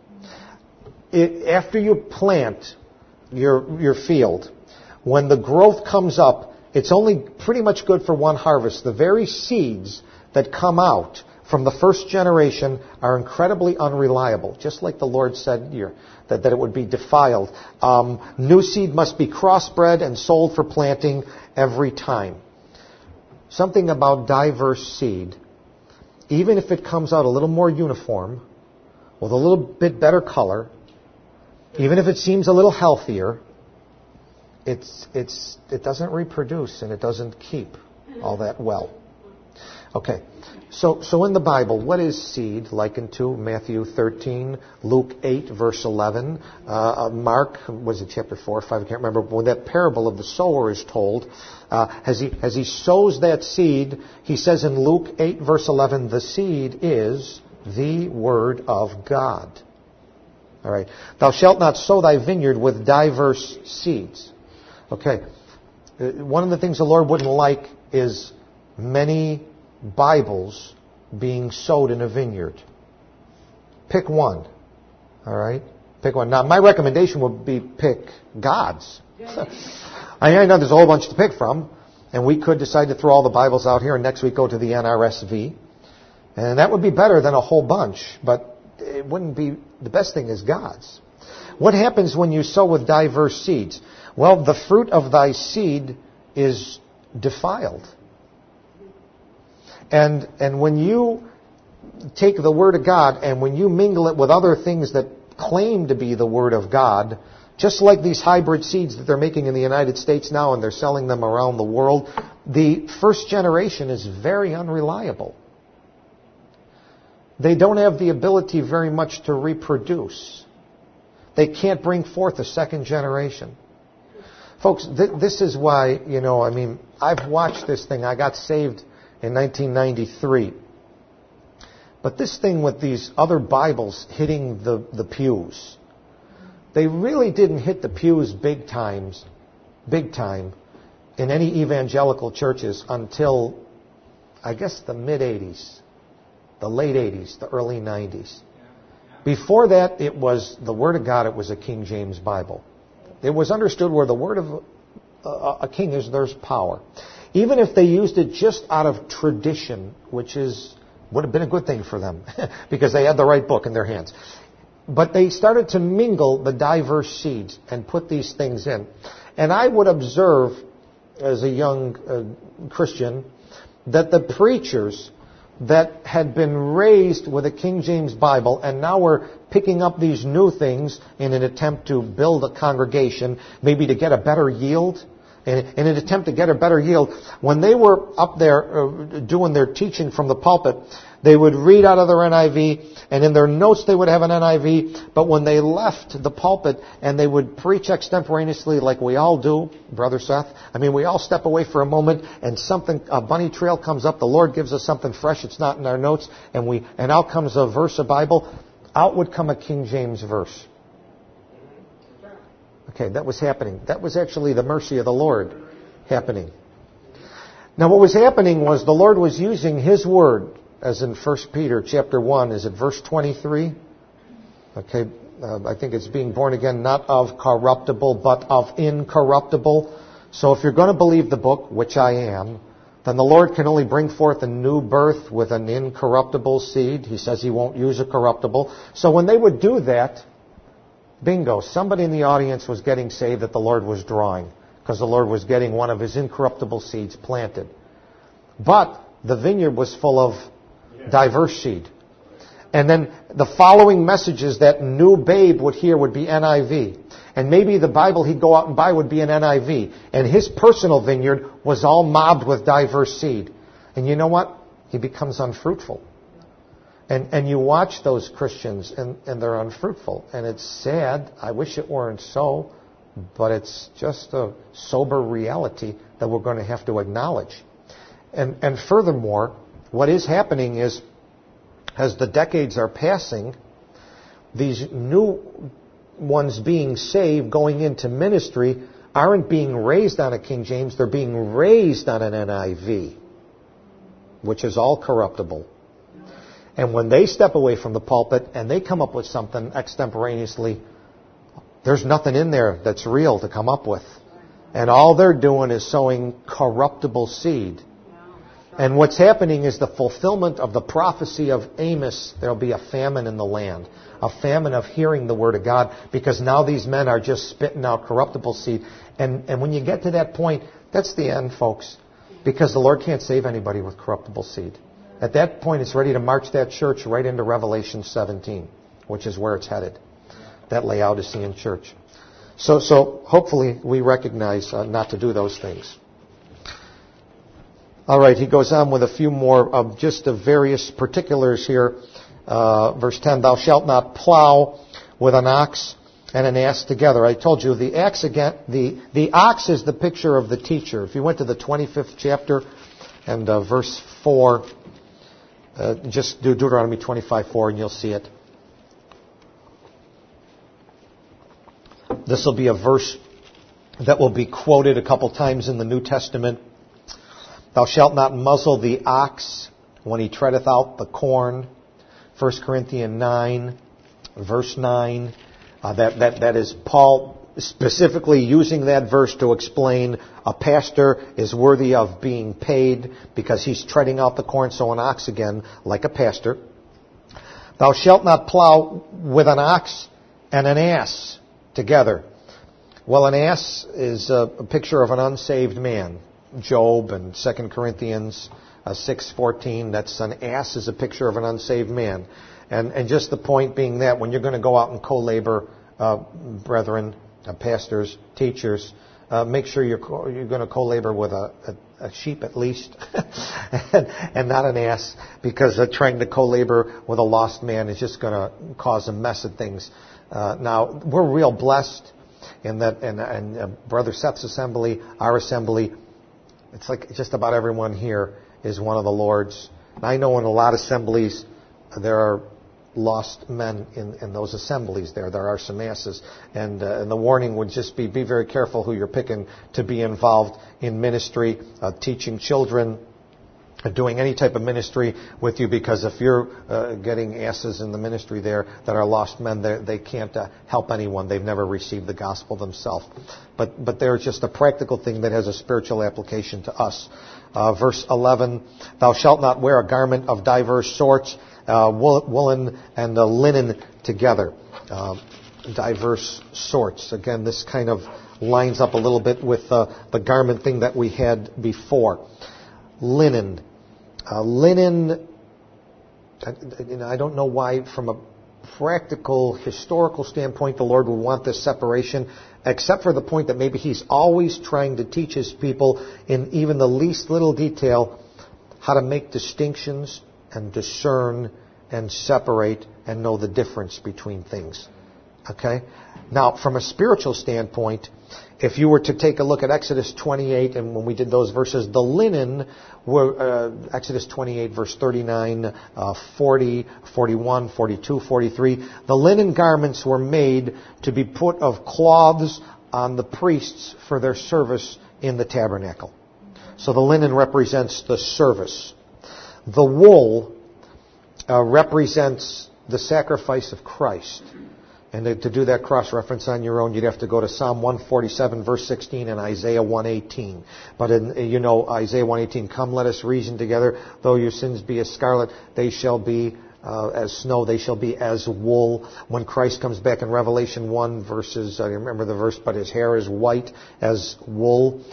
It, after you plant your your field, when the growth comes up, it's only pretty much good for one harvest. The very seeds that come out from the first generation are incredibly unreliable, just like the Lord said here, that, that it would be defiled. Um, new seed must be crossbred and sold for planting every time. Something about diverse seed, even if it comes out a little more uniform, with a little bit better color, even if it seems a little healthier, it's it's it doesn't reproduce and it doesn't keep all that well. Okay, so so in the Bible, what is seed likened to? Matthew thirteen, Luke eight, verse eleven, uh, Mark, was it chapter four or five? I can't remember. When that parable of the sower is told, uh, as he as he sows that seed, he says in Luke eight, verse eleven, the seed is the word of God. All right. Thou shalt not sow thy vineyard with diverse seeds. Okay. One of the things the Lord wouldn't like is many Bibles being sowed in a vineyard. Pick one. All right. Pick one. Now, my recommendation would be pick God's. I know there's a whole bunch to pick from, and we could decide to throw all the Bibles out here and next week go to the N R S V. And that would be better than a whole bunch, but it wouldn't be, the best thing is God's. What happens when you sow with diverse seeds? Well, the fruit of thy seed is defiled. And and when you take the Word of God and when you mingle it with other things that claim to be the Word of God, just like these hybrid seeds that they're making in the United States now and they're selling them around the world, the first generation is very unreliable. They don't have the ability very much to reproduce. They can't bring forth a second generation. Folks, th- this is why, you know, I mean, I've watched this thing. I got saved in nineteen ninety-three. But this thing with these other Bibles hitting the, the pews, they really didn't hit the pews big times, big time in any evangelical churches until, I guess, the mid-eighties, the late eighties, the early nineties. Before that, it was the Word of God. It was a King James Bible. It was understood where the Word of a, a king is, there's power. Even if they used it just out of tradition, which is would have been a good thing for them because they had the right book in their hands. But they started to mingle the diverse seeds and put these things in. And I would observe, as a young uh, Christian, that the preachers that had been raised with a King James Bible and now were picking up these new things in an attempt to build a congregation, maybe to get a better yield, in an attempt to get a better yield, when they were up there uh, doing their teaching from the pulpit, they would read out of their N I V, and in their notes they would have an N I V, but when they left the pulpit and they would preach extemporaneously like we all do, Brother Seth, I mean, we all step away for a moment and something, a bunny trail comes up, the Lord gives us something fresh, it's not in our notes, and we, and out comes a verse of Bible, out would come a King James verse. Okay, that was happening. That was actually the mercy of the Lord happening. Now what was happening was the Lord was using His Word, as in First Peter chapter one, is it verse twenty-three? Okay, uh, I think it's being born again, not of corruptible, but of incorruptible. So if you're going to believe the book, which I am, then the Lord can only bring forth a new birth with an incorruptible seed. He says He won't use a corruptible. So when they would do that, bingo, somebody in the audience was getting saved that the Lord was drawing, because the Lord was getting one of His incorruptible seeds planted. But the vineyard was full of diverse seed. And then the following messages that new babe would hear would be N I V. And maybe the Bible he'd go out and buy would be an N I V. And his personal vineyard was all mobbed with diverse seed. And you know what? He becomes unfruitful. And and you watch those Christians and, and they're unfruitful. And it's sad. I wish it weren't so. But it's just a sober reality that we're going to have to acknowledge. And and furthermore, what is happening is, as the decades are passing, these new ones being saved, going into ministry, aren't being raised on a King James, they're being raised on an N I V, which is all corruptible. And when they step away from the pulpit and they come up with something extemporaneously, there's nothing in there that's real to come up with. And all they're doing is sowing corruptible seed. And what's happening is the fulfillment of the prophecy of Amos. There'll be a famine in the land, a famine of hearing the Word of God, because now these men are just spitting out corruptible seed. And, and when you get to that point, that's the end, folks, because the Lord can't save anybody with corruptible seed. At that point, it's ready to march that church right into Revelation seventeen, which is where it's headed, that Laodicean church. So, so hopefully we recognize uh, not to do those things. All right, he goes on with a few more of just the various particulars here. Uh, verse ten, thou shalt not plow with an ox and an ass together. I told you the axe again. The the ox is the picture of the teacher. If you went to the twenty-fifth chapter and uh, verse four, uh, just do Deuteronomy twenty-five four, and you'll see it. This will be a verse that will be quoted a couple times in the New Testament. Thou shalt not muzzle the ox when he treadeth out the corn. First Corinthians nine, verse nine. Uh, that, that, that is Paul specifically using that verse to explain a pastor is worthy of being paid because he's treading out the corn. So an ox again, like a pastor. Thou shalt not plow with an ox and an ass together. Well, an ass is a, a picture of an unsaved man. Job and Second Corinthians uh, six fourteen, that's an ass is a picture of an unsaved man. And, and just the point being that when you're going to go out and co-labor, uh, brethren, uh, pastors, teachers, uh, make sure you're co- you're going to co-labor with a, a, a sheep at least, and, and not an ass, because uh, trying to co-labor with a lost man is just going to cause a mess of things. Uh, now, we're real blessed in that, and, and uh, Brother Seth's assembly, our assembly, it's like just about everyone here is one of the Lord's. And I know in a lot of assemblies there are lost men in, in those assemblies there. There are some asses. And, uh, and the warning would just be, be very careful who you're picking to be involved in ministry, uh, teaching children, uh, doing any type of ministry with you, because if you're uh, getting asses in the ministry there that are lost men, they can't uh, help anyone. They've never received the gospel themselves. But, but they're just a practical thing that has a spiritual application to us. Uh, verse eleven, thou shalt not wear a garment of diverse sorts, uh, woolen and the linen together. Uh, diverse sorts. Again, this kind of lines up a little bit with uh, the garment thing that we had before. Linen. Uh, linen, I, you know, I don't know why from a practical, historical standpoint the Lord would want this separation, except for the point that maybe He's always trying to teach His people in even the least little detail how to make distinctions and discern and separate and know the difference between things. Okay? Now, from a spiritual standpoint, if you were to take a look at Exodus twenty-eight, and when we did those verses, the linen were, uh, Exodus twenty-eight, verse thirty-nine, uh, forty, forty-one, forty-two, forty-three, the linen garments were made to be put of cloths on the priests for their service in the tabernacle. So the linen represents the service. The wool uh, represents the sacrifice of Christ. And to do that cross-reference on your own, you'd have to go to Psalm one forty-seven, verse sixteen, and Isaiah one eighteen. But in, you know, Isaiah one eighteen, come let us reason together. Though your sins be as scarlet, they shall be uh, as snow. They shall be as wool. When Christ comes back in Revelation one, verses, I remember the verse, but his hair is white as wool.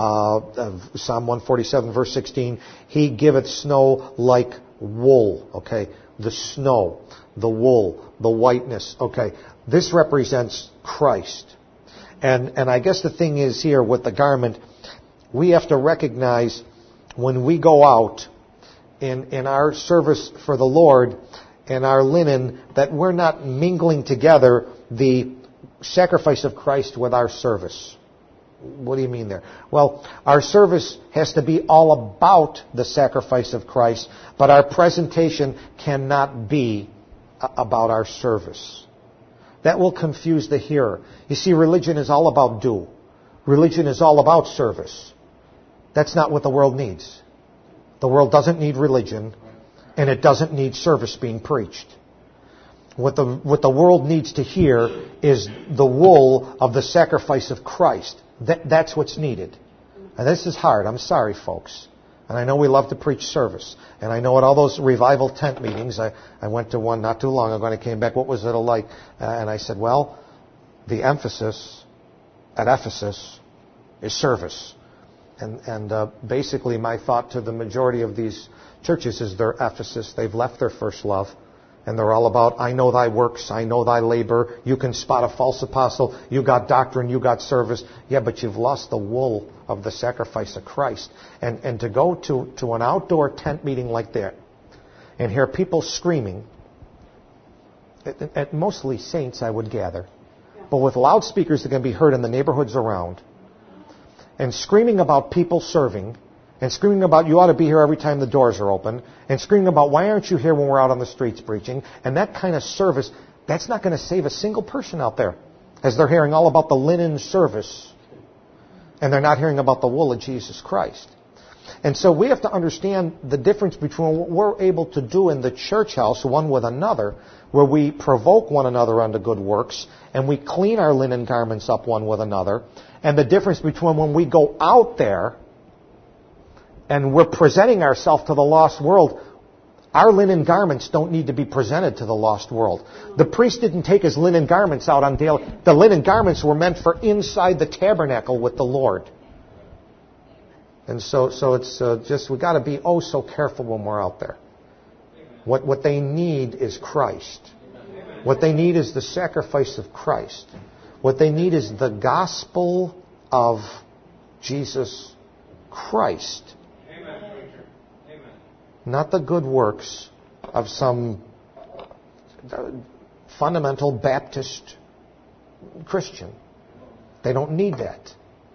Uh, Psalm one forty-seven, verse sixteen, he giveth snow like wool. Okay, the snow, the wool, the whiteness. Okay. This represents Christ. And and I guess the thing is here with the garment, we have to recognize when we go out in, in our service for the Lord and our linen that we're not mingling together the sacrifice of Christ with our service. What do you mean there? Well, our service has to be all about the sacrifice of Christ, but our presentation cannot be about our service. That will confuse the hearer. You see, religion is all about do. Religion is all about service. That's not what the world needs. The world doesn't need religion, and it doesn't need service being preached. What the, what the world needs to hear is the wool of the sacrifice of Christ. That, that's what's needed. And this is hard. I'm sorry, folks. And I know we love to preach service. And I know at all those revival tent meetings, I, I went to one not too long ago and I came back, what was it like? Uh, and I said, well, the emphasis at Ephesus is service. And, and uh, basically my thought to the majority of these churches is they're Ephesus. They've left their first love. And they're all about, I know thy works, I know thy labor. You can spot a false apostle. You got doctrine, you got service. Yeah, but you've lost the wool of the sacrifice of Christ. And and to go to, to an outdoor tent meeting like that and hear people screaming, at, at mostly saints, I would gather, but with loudspeakers that can be heard in the neighborhoods around, and screaming about people serving, and screaming about you ought to be here every time the doors are open, and screaming about why aren't you here when we're out on the streets preaching, and that kind of service, that's not going to save a single person out there, as they're hearing all about the linen service, and they're not hearing about the wool of Jesus Christ. And so we have to understand the difference between what we're able to do in the church house, one with another, where we provoke one another unto good works, and we clean our linen garments up one with another, and the difference between when we go out there and we're presenting ourselves to the lost world Our linen garments don't need to be presented to the lost world. The priest didn't take his linen garments out on daily. The linen garments were meant for inside the tabernacle with the Lord. And so, so it's uh, just, we've got to be oh so careful when we're out there. What, what they need is Christ. What they need is the sacrifice of Christ. What they need is the gospel of Jesus Christ. Not the good works of some fundamental Baptist Christian. They don't need that.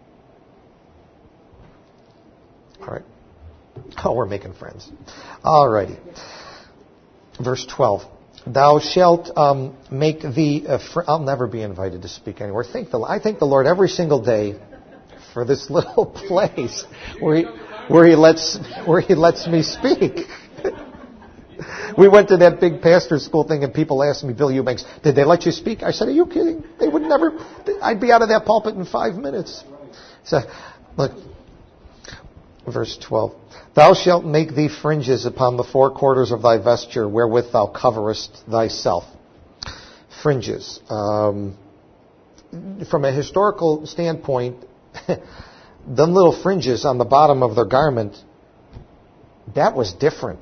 All right. Oh, we're making friends. All righty. Verse twelve. Thou shalt um, make thee... A fr- I'll never be invited to speak anywhere. Thank the, I thank the Lord every single day for this little place where he, where he lets where he lets me speak. We went to that big pastor school thing, and people asked me, Bill Eubanks, did they let you speak? I said, are you kidding? They would never... I'd be out of that pulpit in five minutes. So, look, verse twelve. Thou shalt make thee fringes upon the four quarters of thy vesture, wherewith thou coverest thyself. Fringes. Um, from a historical standpoint, them little fringes on the bottom of their garment, that was different.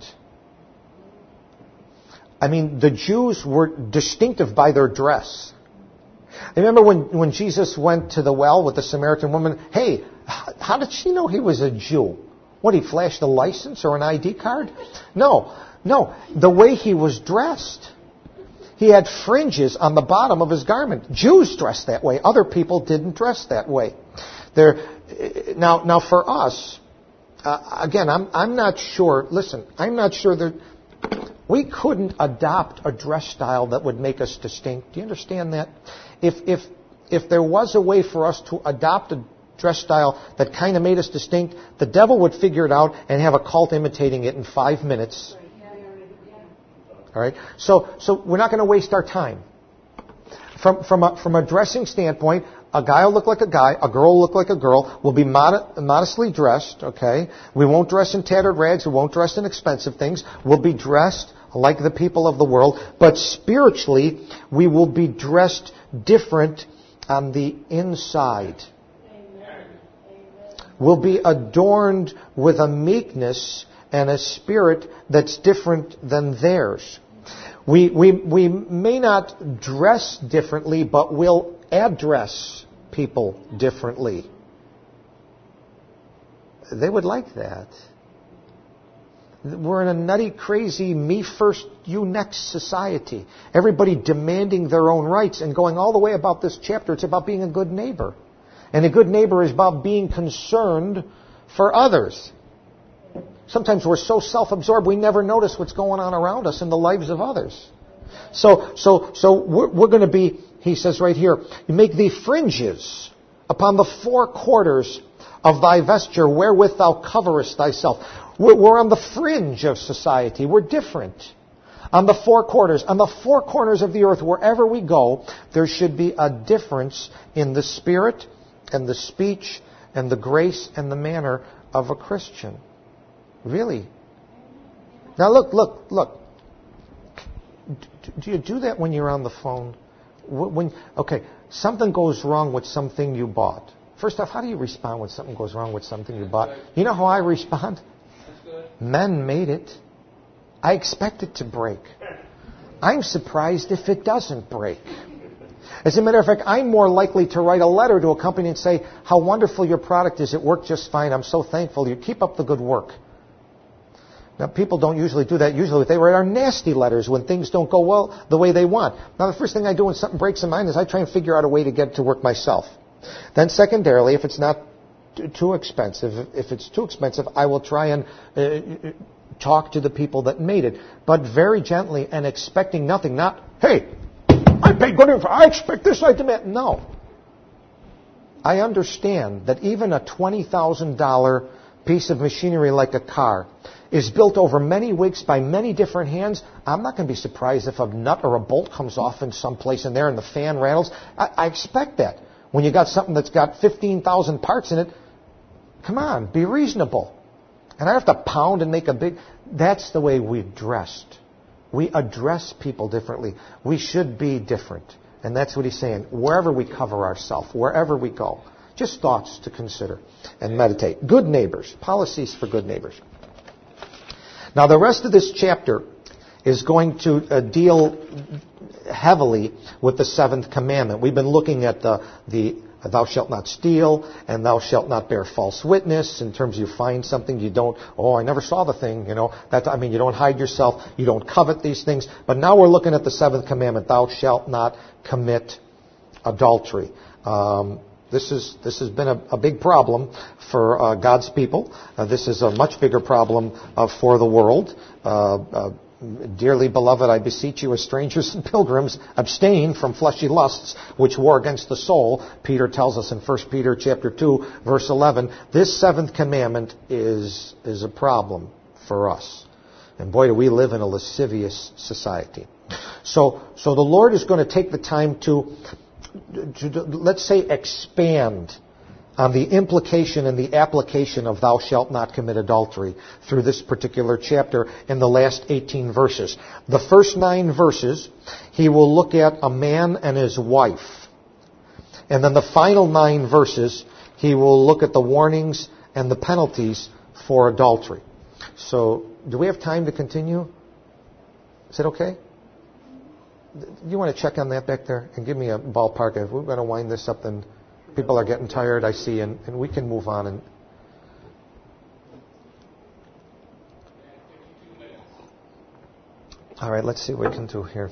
I mean, the Jews were distinctive by their dress. I remember when, when Jesus went to the well with the Samaritan woman, hey, how did she know he was a Jew? What, he flashed a license or an I D card? No, no. The way he was dressed, he had fringes on the bottom of his garment. Jews dressed that way. Other people didn't dress that way. There, now, now for us, uh, again, I'm, I'm not sure. Listen, I'm not sure that we couldn't adopt a dress style that would make us distinct. Do you understand that? If if if there was a way for us to adopt a dress style that kind of made us distinct, the devil would figure it out and have a cult imitating it in five minutes. All right? So so we're not going to waste our time. From from a, from a dressing standpoint, a guy will look like a guy, a girl will look like a girl. We'll be mod- modestly dressed, okay? We won't dress in tattered rags. We won't dress in expensive things. We'll be dressed like the people of the world. But spiritually, we will be dressed different on the inside. We'll be adorned with a meekness and a spirit that's different than theirs. We, we, we may not dress differently, but we'll address people differently. They would like that. We're in a nutty, crazy, me first, you next society. Everybody demanding their own rights and going all the way about this chapter. It's about being a good neighbor. And a good neighbor is about being concerned for others. Sometimes we're so self-absorbed we never notice what's going on around us in the lives of others. So, so, so we're, we're going to be, he says right here, you make thee fringes upon the four quarters of thy vesture, wherewith thou coverest thyself. We're, we're on the fringe of society. We're different. On the four quarters, on the four corners of the earth, wherever we go, there should be a difference in the spirit and the speech and the grace and the manner of a Christian. Really. Now look, look, look. Do you do that when you're on the phone? When, okay, something goes wrong with something you bought. First off, how do you respond when something goes wrong with something you bought? You know how I respond? Men made it. I expect it to break. I'm surprised if it doesn't break. As a matter of fact, I'm more likely to write a letter to a company and say, how wonderful your product is. It worked just fine. I'm so thankful. You keep up the good work. Now, people don't usually do that. Usually what they write are nasty letters when things don't go well the way they want. Now, the first thing I do when something breaks in mine is I try and figure out a way to get it to work myself. Then secondarily, if it's not t- too expensive, if it's too expensive, I will try and uh, talk to the people that made it. But very gently and expecting nothing. Not, hey, I paid good info. I expect this, I demand. No. I understand that even a twenty thousand dollars piece of machinery like a car is built over many weeks by many different hands. I'm not going to be surprised if a nut or a bolt comes off in some place in there and the fan rattles. I, I expect that. When you got something that's got fifteen thousand parts in it, come on, be reasonable. And I have to pound and make a big... That's the way we've dressed. We address people differently. We should be different. And that's what he's saying. Wherever we cover ourselves, wherever we go. Just thoughts to consider and meditate. Good neighbors. Policies for good neighbors. Now the rest of this chapter is going to uh, deal heavily with the seventh commandment. We've been looking at the, the thou shalt not steal and thou shalt not bear false witness. In terms of you find something you don't, oh, I never saw the thing, you know. That, I mean, you don't hide yourself. You don't covet these things. But now we're looking at the seventh commandment. Thou shalt not commit adultery. Um, This is this has been a, a big problem for uh, God's people. Uh, this is a much bigger problem uh, for the world. Uh, uh, Dearly beloved, I beseech you as strangers and pilgrims, abstain from fleshy lusts which war against the soul. Peter tells us in First Peter chapter two, verse eleven. This seventh commandment is is a problem for us. And boy, do we live in a lascivious society. So so the Lord is going to take the time to To, to, let's say, expand on the implication and the application of thou shalt not commit adultery through this particular chapter in the last eighteen verses. The first nine verses, he will look at a man and his wife. And then the final nine verses, he will look at the warnings and the penalties for adultery. So, do we have time to continue? Is it okay? You want to check on that back there and give me a ballpark? If we're going to wind this up, then people are getting tired, I see, and, and we can move on. And all right, let's see what we can do here.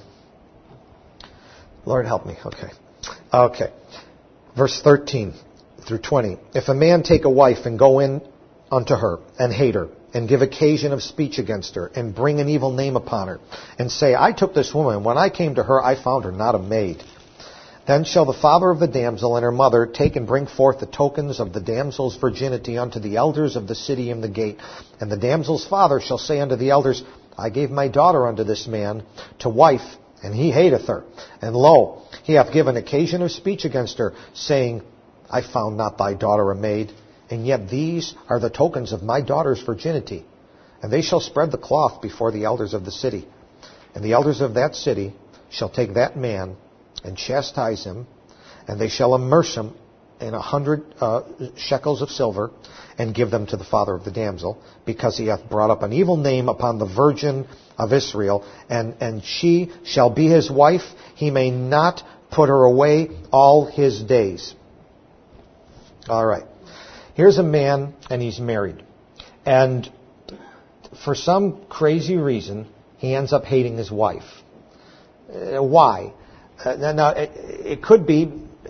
Lord, help me. Okay. Okay. Verse thirteen through twenty. If a man take a wife and go in unto her and hate her, and give occasion of speech against her, and bring an evil name upon her, and say, I took this woman, when I came to her, I found her not a maid. Then shall the father of the damsel and her mother take and bring forth the tokens of the damsel's virginity unto the elders of the city in the gate. And the damsel's father shall say unto the elders, I gave my daughter unto this man to wife, and he hateth her. And lo, he hath given occasion of speech against her, saying, I found not thy daughter a maid. And yet these are the tokens of my daughter's virginity. And they shall spread the cloth before the elders of the city. And the elders of that city shall take that man and chastise him, and they shall immerse him in a hundred uh, shekels of silver, and give them to the father of the damsel, because he hath brought up an evil name upon the virgin of Israel, and, and she shall be his wife. He may not put her away all his days. All right. Here's a man, and he's married. And for some crazy reason, he ends up hating his wife. Uh, why? Uh, now, it, it could be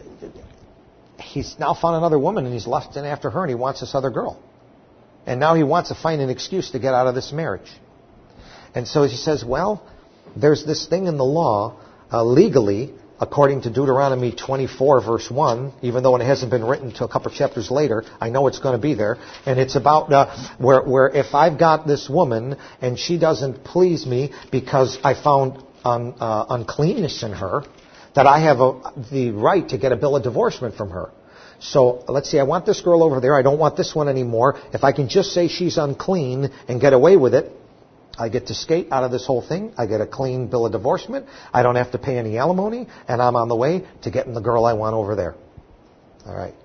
he's now found another woman, and he's lusting after her, and he wants this other girl. And now he wants to find an excuse to get out of this marriage. And so he says, well, there's this thing in the law, uh, legally, according to Deuteronomy twenty-four, verse one, even though it hasn't been written until a couple of chapters later, I know it's going to be there. And it's about uh, where, where if I've got this woman and she doesn't please me because I found un, uh, uncleanness in her, that I have a, the right to get a bill of divorcement from her. So let's see, I want this girl over there. I don't want this one anymore. If I can just say she's unclean and get away with it, I get to skate out of this whole thing. I get a clean bill of divorcement. I don't have to pay any alimony. And I'm on the way to getting the girl I want over there. All right.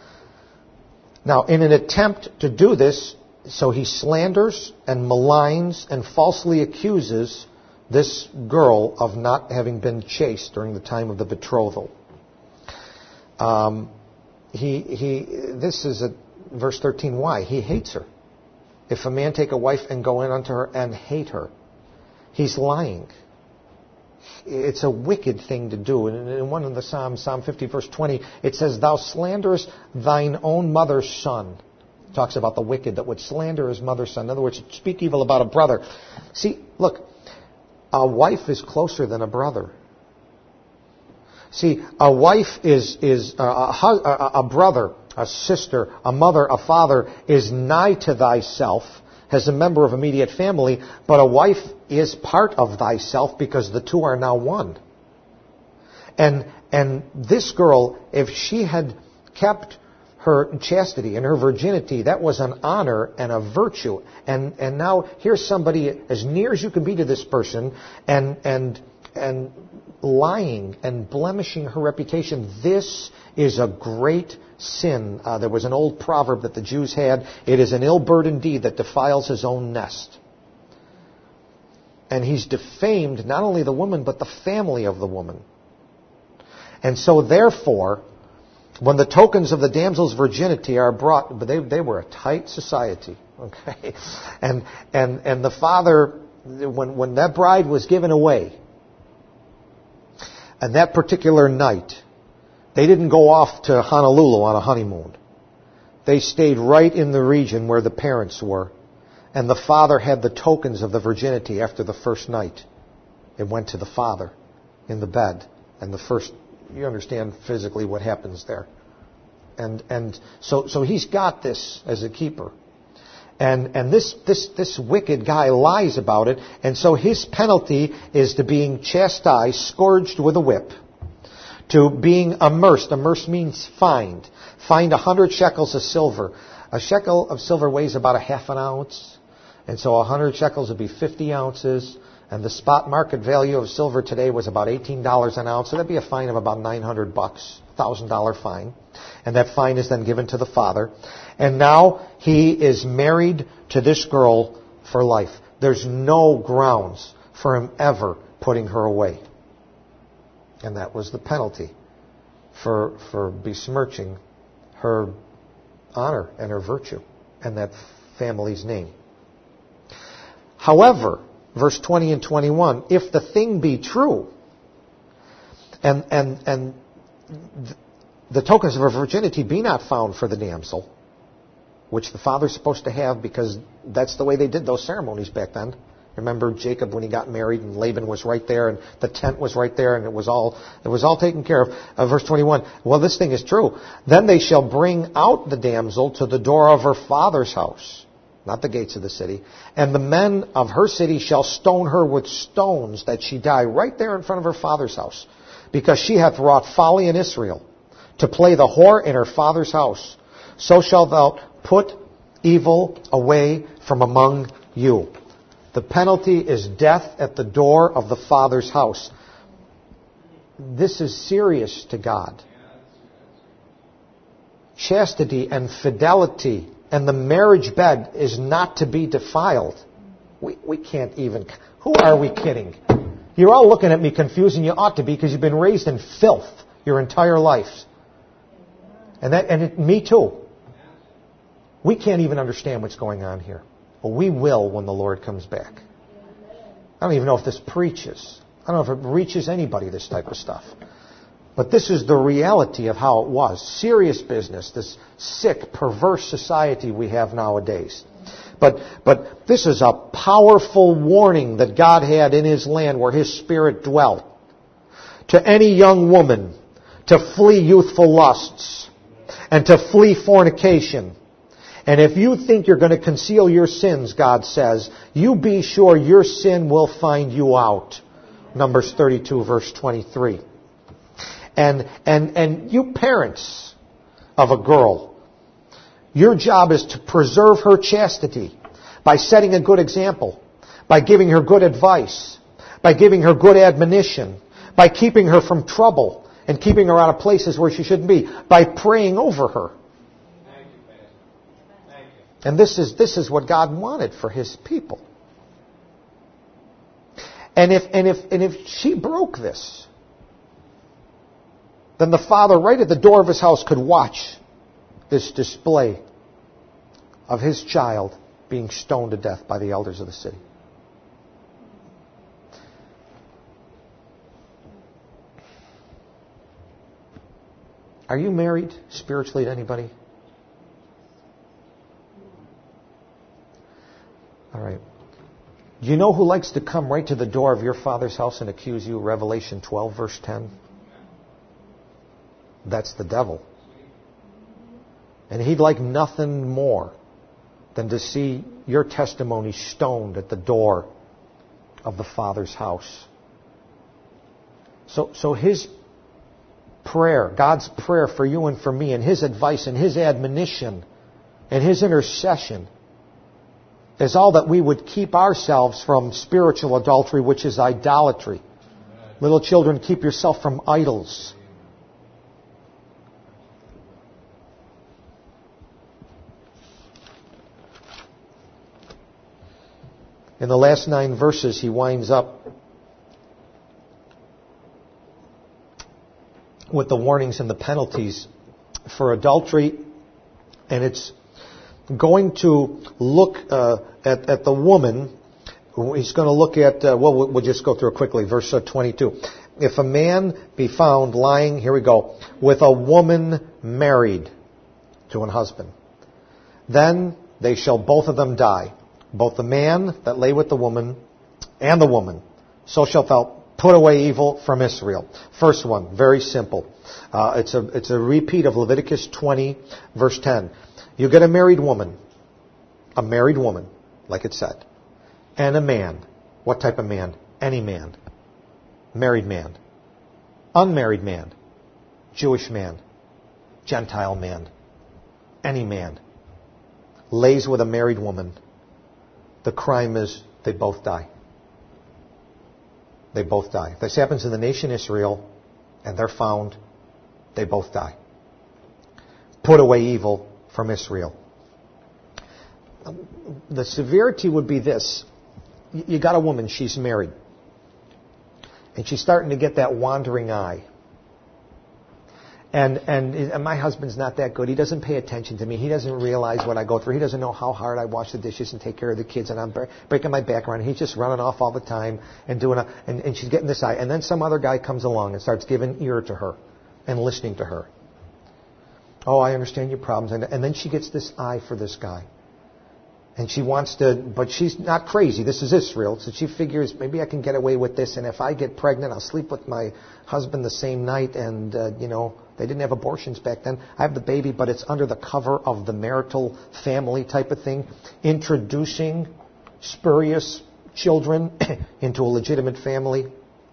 Now, in an attempt to do this, so he slanders and maligns and falsely accuses this girl of not having been chaste during the time of the betrothal. Um, he, he, this is a, verse thirteen, why? He hates her. If a man take a wife and go in unto her and hate her, he's lying. It's a wicked thing to do. And in one of the Psalms, Psalm fifty, verse twenty, it says, thou slanderest thine own mother's son. It talks about the wicked that would slander his mother's son. In other words, speak evil about a brother. See, look, a wife is closer than a brother. See, a wife is, is a, a, a brother, a sister, a mother, a father is nigh to thyself as a member of immediate family, but a wife is part of thyself because the two are now one. And and this girl, if she had kept her chastity and her virginity. That was an honor and a virtue. And and now here's somebody as near as you can be to this person and and and lying and blemishing her reputation. This is a great sin. Uh, there was an old proverb that the Jews had. It is an ill-burdened deed that defiles his own nest. And he's defamed not only the woman, but the family of the woman. And so therefore, when the tokens of the damsel's virginity are brought, but they, they were a tight society, okay? And, and, and the father, when, when that bride was given away, and that particular night, they didn't go off to Honolulu on a honeymoon. They stayed right in the region where the parents were. And the father had the tokens of the virginity after the first night. It went to the father in the bed. And the first, you understand physically what happens there. And and so so he's got this as a keeper. And and this this this wicked guy lies about it. And so his penalty is to being chastised, scourged with a whip, to being immersed. Immersed means fined. Fined a hundred shekels of silver. A shekel of silver weighs about a half an ounce. And so a hundred shekels would be fifty ounces. And the spot market value of silver today was about eighteen dollars an ounce. So that'd be a fine of about nine hundred bucks, one thousand dollars fine. And that fine is then given to the father. And now he is married to this girl for life. There's no grounds for him ever putting her away. And that was the penalty for, for besmirching her honor and her virtue and that family's name. However, verse twenty and twenty-one, if the thing be true, and and and the tokens of her virginity be not found for the damsel, which the father's supposed to have because that's the way they did those ceremonies back then. Remember Jacob when he got married and Laban was right there and the tent was right there and it was all it was all taken care of. Uh, verse twenty-one, well, this thing is true. Then they shall bring out the damsel to the door of her father's house, not the gates of the city, and the men of her city shall stone her with stones that she die right there in front of her father's house, because she hath wrought folly in Israel, to play the whore in her father's house. So shalt thou put evil away from among you. The penalty is death at the door of the father's house. This is serious to God. Chastity and fidelity and the marriage bed is not to be defiled. We, we can't even... Who are we kidding? You're all looking at me confused, and you ought to be because you've been raised in filth your entire life. And that, and it, me too. We can't even understand what's going on here. But we will when the Lord comes back. I don't even know if this preaches. I don't know if it reaches anybody, this type of stuff. But this is the reality of how it was. Serious business, this sick, perverse society we have nowadays. But but this is a powerful warning that God had in His land where His Spirit dwelt. To any young woman to flee youthful lusts and to flee fornication. And if you think you're going to conceal your sins, God says, you be sure your sin will find you out. Numbers thirty-two, verse twenty-three. And, and, and you parents of a girl, your job is to preserve her chastity by setting a good example, by giving her good advice, by giving her good admonition, by keeping her from trouble and keeping her out of places where she shouldn't be, by praying over her. Thank you, Pastor. Thank you. And this is, this is what God wanted for His people. And if, and if, and if she broke this, then the father right at the door of his house could watch this display of his child being stoned to death by the elders of the city. Are you married spiritually to anybody? All right. Do you know who likes to come right to the door of your father's house and accuse you? Revelation twelve, verse ten. That's the devil. And he'd like nothing more than to see your testimony stoned at the door of the Father's house. So, so his prayer, God's prayer for you and for me, and His advice and His admonition and His intercession is all that we would keep ourselves from spiritual adultery, which is idolatry. Amen. Little children, keep yourself from idols. In the last nine verses, he winds up with the warnings and the penalties for adultery. And it's going to look uh, at, at the woman. He's going to look at, uh, well, we'll just go through it quickly. Verse uh, twenty-two. If a man be found lying, here we go, with a woman married to an husband, then they shall both of them die. Both the man that lay with the woman and the woman. So shalt thou put away evil from Israel. First one, very simple. Uh, it's a it's a repeat of Leviticus twenty, verse ten. You get a married woman, a married woman, like it said, and a man. What type of man? Any man. Married man. Unmarried man. Jewish man. Gentile man. Any man. Lays with a married woman. The crime is they both die. They both die. If this happens in the nation Israel and they're found, they both die. Put away evil from Israel. The severity would be this. You got a woman, she's married. And she's starting to get that wandering eye. And, and and my husband's not that good. He doesn't pay attention to me. He doesn't realize what I go through. He doesn't know how hard I wash the dishes and take care of the kids. And I'm breaking my back around. He's just running off all the time and doing a, and, and she's getting this eye. And then some other guy comes along and starts giving ear to her and listening to her. Oh, I understand your problems. And, and then she gets this eye for this guy. And she wants to, but she's not crazy. This is Israel. So she figures, maybe I can get away with this. And if I get pregnant, I'll sleep with my husband the same night. And, uh, you know, they didn't have abortions back then. I have the baby, but it's under the cover of the marital family type of thing. Introducing spurious children into a legitimate family.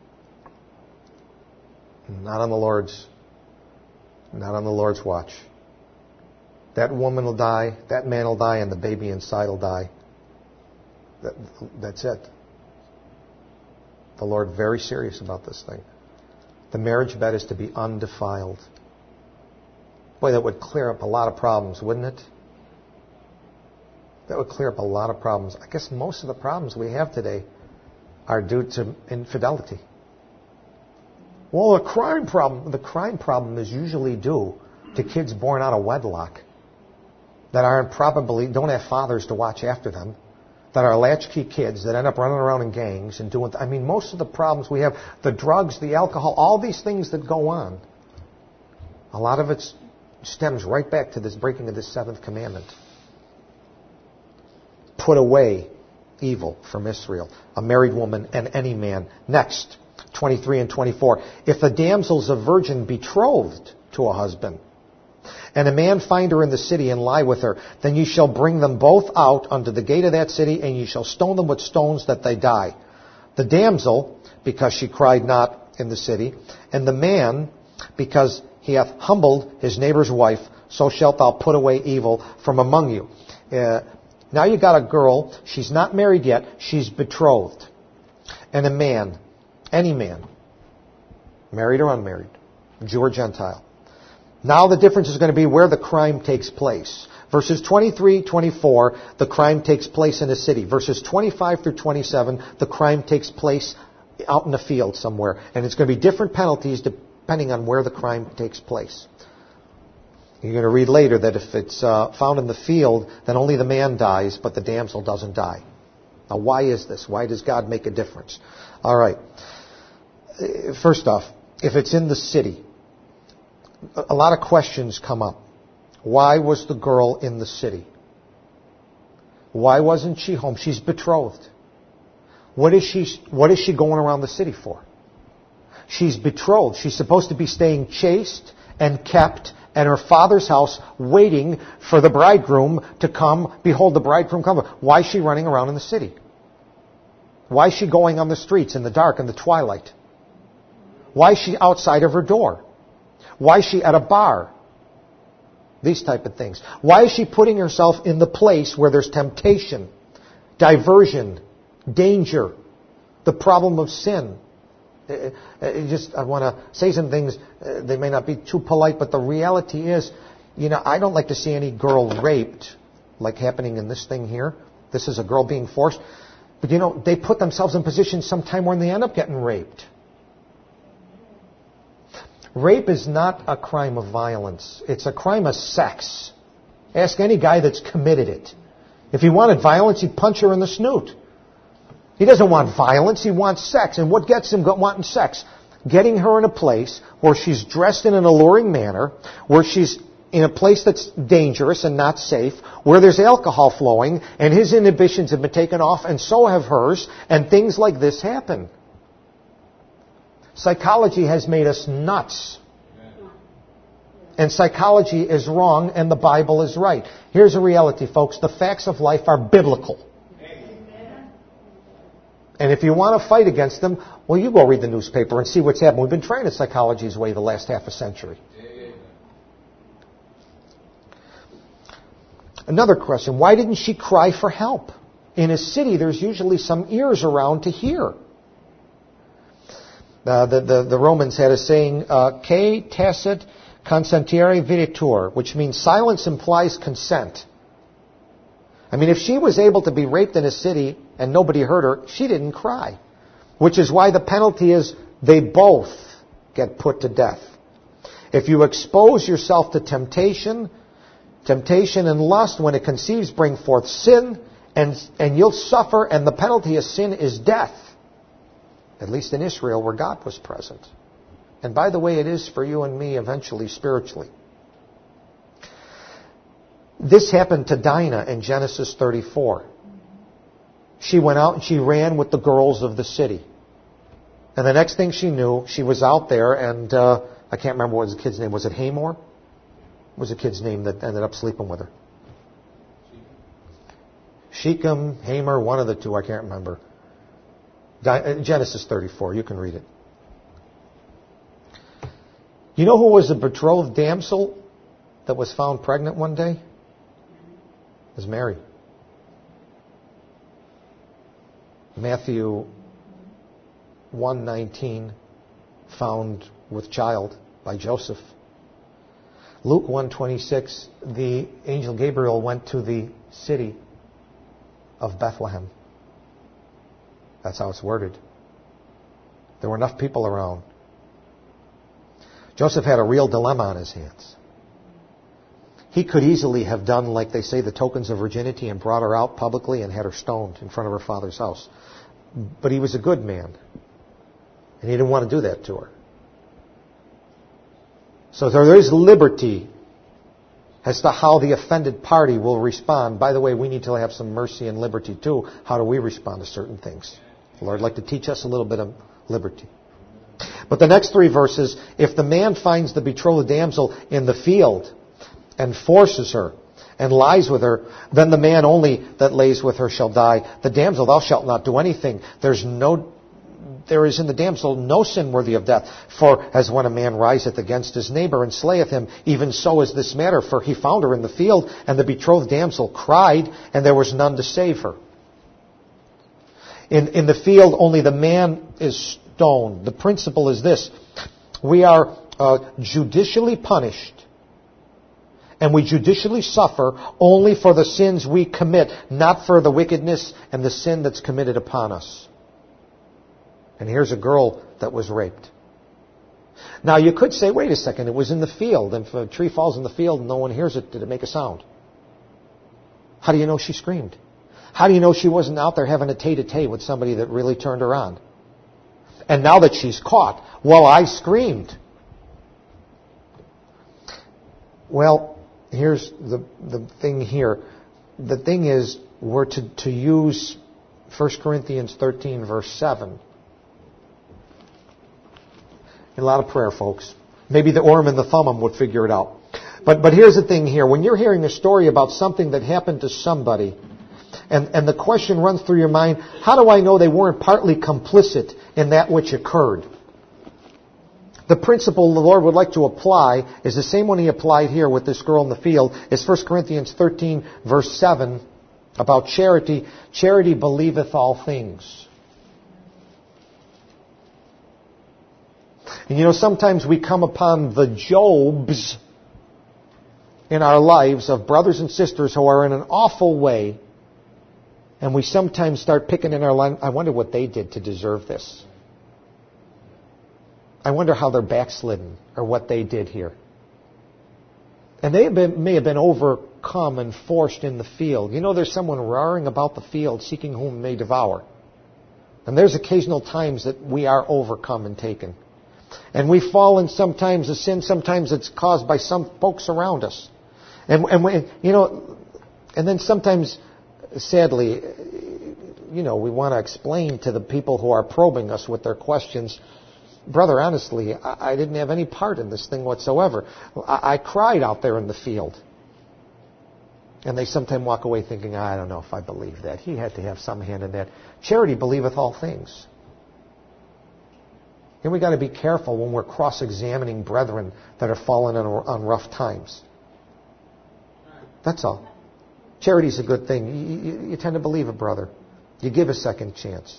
Not on the Lord's, not on the Lord's watch. That woman will die, that man will die, and the baby inside will die. That, that's it. The Lord very serious about this thing. The marriage bed is to be undefiled. Boy, that would clear up a lot of problems, wouldn't it? That would clear up a lot of problems. I guess most of the problems we have today are due to infidelity. Well, the crime problem, the crime problem is usually due to kids born out of wedlock that aren't probably, don't have fathers to watch after them, that are latchkey kids that end up running around in gangs and doing, I mean, most of the problems we have, the drugs, the alcohol, all these things that go on, a lot of it stems right back to this breaking of this seventh commandment. Put away evil from Israel, a married woman and any man. Next, twenty-three and twenty-four. If a damsel's a virgin betrothed to a husband, and a man find her in the city and lie with her, then ye shall bring them both out unto the gate of that city, and ye shall stone them with stones that they die. The damsel, because she cried not in the city, and the man, because he hath humbled his neighbor's wife, so shalt thou put away evil from among you. Uh, now you got a girl, she's not married yet, she's betrothed. And a man, any man, married or unmarried, Jew or Gentile. Now the difference is going to be where the crime takes place. Verses twenty-three, twenty-four, the crime takes place in a city. Verses twenty-five through twenty-seven, the crime takes place out in the field somewhere. And it's going to be different penalties depending on where the crime takes place. You're going to read later that if it's uh, found in the field, then only the man dies, but the damsel doesn't die. Now why is this? Why does God make a difference? All right. First off, if it's in the city, a lot of questions come up. Why was the girl in the city? Why wasn't she home? She's betrothed. What is she, what is she going around the city for? She's betrothed. She's supposed to be staying chaste and kept at her father's house waiting for the bridegroom to come. Behold, the bridegroom comes. Why is she running around in the city? Why is she going on the streets in the dark, in the twilight? Why is she outside of her door? Why is she at a bar? These type of things. Why is she putting herself in the place where there's temptation, diversion, danger, the problem of sin? Uh, just, I want to say some things, uh, they may not be too polite, but the reality is, you know, I don't like to see any girl raped, like happening in this thing here. This is a girl being forced. But you know, they put themselves in positions sometime when they end up getting raped. Rape is not a crime of violence. It's a crime of sex. Ask any guy that's committed it. If he wanted violence, he'd punch her in the snoot. He doesn't want violence, he wants sex. And what gets him wanting sex? Getting her in a place where she's dressed in an alluring manner, where she's in a place that's dangerous and not safe, where there's alcohol flowing, and his inhibitions have been taken off, and so have hers, and things like this happen. Psychology has made us nuts. And psychology is wrong, and the Bible is right. Here's a reality, folks. The facts of life are biblical. And if you want to fight against them, well, you go read the newspaper and see what's happened. We've been trained in psychology's way the last half a century. Another question, why didn't she cry for help? In a city, there's usually some ears around to hear. Uh, the, the, the Romans had a saying, uh, "Que tacet consentire videtur," which means silence implies consent. I mean, if she was able to be raped in a city and nobody heard her, she didn't cry. Which is why the penalty is they both get put to death. If you expose yourself to temptation, temptation and lust, when it conceives, bring forth sin, and, and you'll suffer, and the penalty of sin is death. At least in Israel, where God was present. And by the way, it is for you and me eventually spiritually. This happened to Dinah in Genesis thirty-four. She went out and she ran with the girls of the city. And the next thing she knew, she was out there, and uh, I can't remember what was the kid's name. Was it Hamor? What was the kid's name that ended up sleeping with her? Shechem, Hamor, one of the two, I can't remember. Genesis thirty-four, you can read it. You know who was the betrothed damsel that was found pregnant one day? It was Mary. Matthew one nineteen, found with child by Joseph. Luke one twenty-six, the angel Gabriel went to the city of Bethlehem. That's how it's worded. There were enough people around. Joseph had a real dilemma on his hands. He could easily have done, like they say, the tokens of virginity and brought her out publicly and had her stoned in front of her father's house. But he was a good man. And he didn't want to do that to her. So there is liberty as to how the offended party will respond. By the way, we need to have some mercy and liberty too. How do we respond to certain things? The Lord would like to teach us a little bit of liberty. But the next three verses, if the man finds the betrothed damsel in the field and forces her and lies with her, then the man only that lays with her shall die. The damsel thou shalt not do anything. There's no, there is in the damsel no sin worthy of death. For as when a man riseth against his neighbor and slayeth him, even so is this matter. For he found her in the field, and the betrothed damsel cried, and there was none to save her. In, in the field, only the man is stoned. The principle is this. We are uh, judicially punished, and we judicially suffer only for the sins we commit, not for the wickedness and the sin that's committed upon us. And here's a girl that was raped. Now you could say, wait a second, it was in the field, and if a tree falls in the field and no one hears it, did it make a sound? How do you know she screamed? How do you know she wasn't out there having a tete-a-tete with somebody that really turned her on? And now that she's caught, well, I screamed. Well, here's the, the thing here. The thing is, we're to, to use First Corinthians thirteen, verse seven. A lot of prayer, folks. Maybe the Urim and the Thummim would figure it out. But but here's the thing here. When you're hearing a story about something that happened to somebody, and, and the question runs through your mind, how do I know they weren't partly complicit in that which occurred? The principle the Lord would like to apply is the same one He applied here with this girl in the field. It's First Corinthians thirteen, verse seven, about charity. Charity believeth all things. And you know, sometimes we come upon the Jobs in our lives of brothers and sisters who are in an awful way, and we sometimes start picking in our line, I wonder what they did to deserve this. I wonder how they're backslidden or what they did here. And they have been, may have been overcome and forced in the field. You know, there's someone roaring about the field seeking whom may devour. And there's occasional times that we are overcome and taken. And we fall in sometimes a sin, sometimes it's caused by some folks around us. And, and we, you know, and then sometimes, sadly, you know, we want to explain to the people who are probing us with their questions, brother, honestly, I, I didn't have any part in this thing whatsoever. I, I cried out there in the field. And they sometimes walk away thinking, I don't know if I believe that. He had to have some hand in that. Charity believeth all things. And we've got to be careful when we're cross-examining brethren that are fallen on, on rough times. That's all. Charity's a good thing. You, you, you tend to believe a brother. You give a second chance.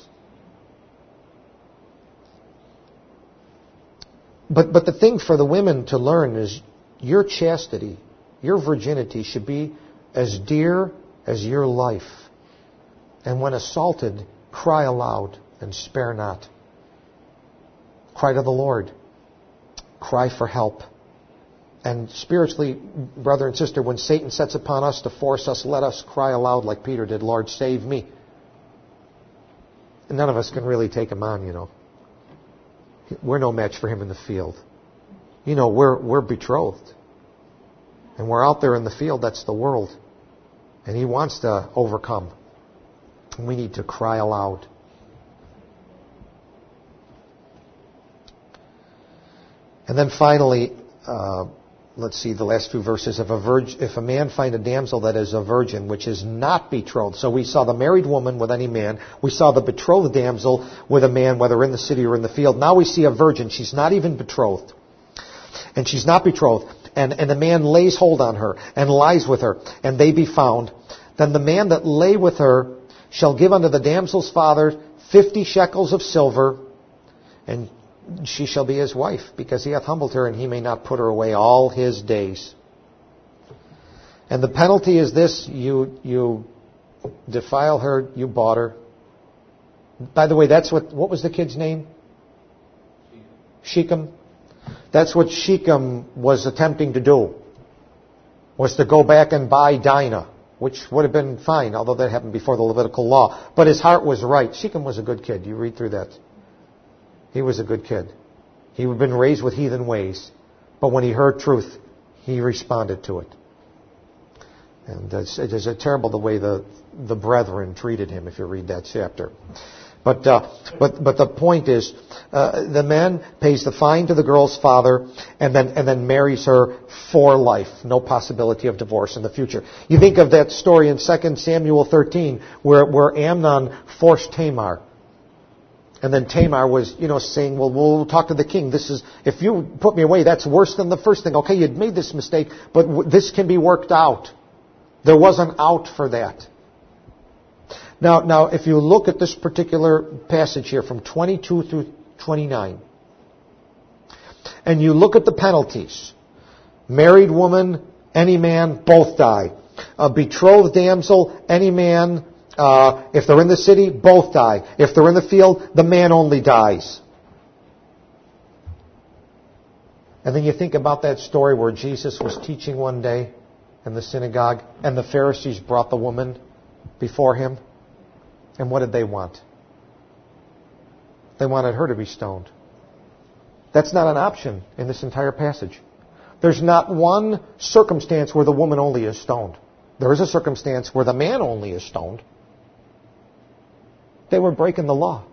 But but the thing for the women to learn is your chastity, your virginity should be as dear as your life. And when assaulted, cry aloud and spare not. Cry to the Lord. Cry for help. And spiritually, brother and sister, when Satan sets upon us to force us, let us cry aloud like Peter did, Lord, save me. And none of us can really take him on, you know. We're no match for him in the field. You know, we're we're betrothed. And we're out there in the field, that's the world. And he wants to overcome. And we need to cry aloud. And then finally, uh, let's see the last few verses. If a, virg- if a man find a damsel that is a virgin, which is not betrothed. So we saw the married woman with any man. We saw the betrothed damsel with a man, whether in the city or in the field. Now we see a virgin. She's not even betrothed. And she's not betrothed. And, and the man lays hold on her and lies with her, and they be found. Then the man that lay with her shall give unto the damsel's father fifty shekels of silver, and she shall be his wife, because he hath humbled her, and he may not put her away all his days. And the penalty is this: you you defile her, you bought her. By the way, that's what what was the kid's name? Shechem. That's what Shechem was attempting to do, was to go back and buy Dinah, which would have been fine, although that happened before the Levitical law. But his heart was right. Shechem was a good kid. You read through that. He was a good kid. He had been raised with heathen ways. But when he heard truth, he responded to it. And it's, it is terrible the way the, the brethren treated him, if you read that chapter. But uh, but but the point is, uh, the man pays the fine to the girl's father, and then and then marries her for life. No possibility of divorce in the future. You think of that story in Second Samuel thirteen, where where Amnon forced Tamar, and then Tamar was, you know, saying, "Well, we'll talk to the king. This is if you put me away, that's worse than the first thing. Okay, you'd made this mistake, but w- this can be worked out." There was an out for that. Now, now, if you look at this particular passage here from twenty-two through twenty-nine, and you look at the penalties, married woman, any man, both die. A betrothed damsel, any man, uh, if they're in the city, both die. If they're in the field, the man only dies. And then you think about that story where Jesus was teaching one day in the synagogue, and the Pharisees brought the woman before him. And what did they want? They wanted her to be stoned. That's not an option in this entire passage. There's not one circumstance where the woman only is stoned. There is a circumstance where the man only is stoned. They were breaking the law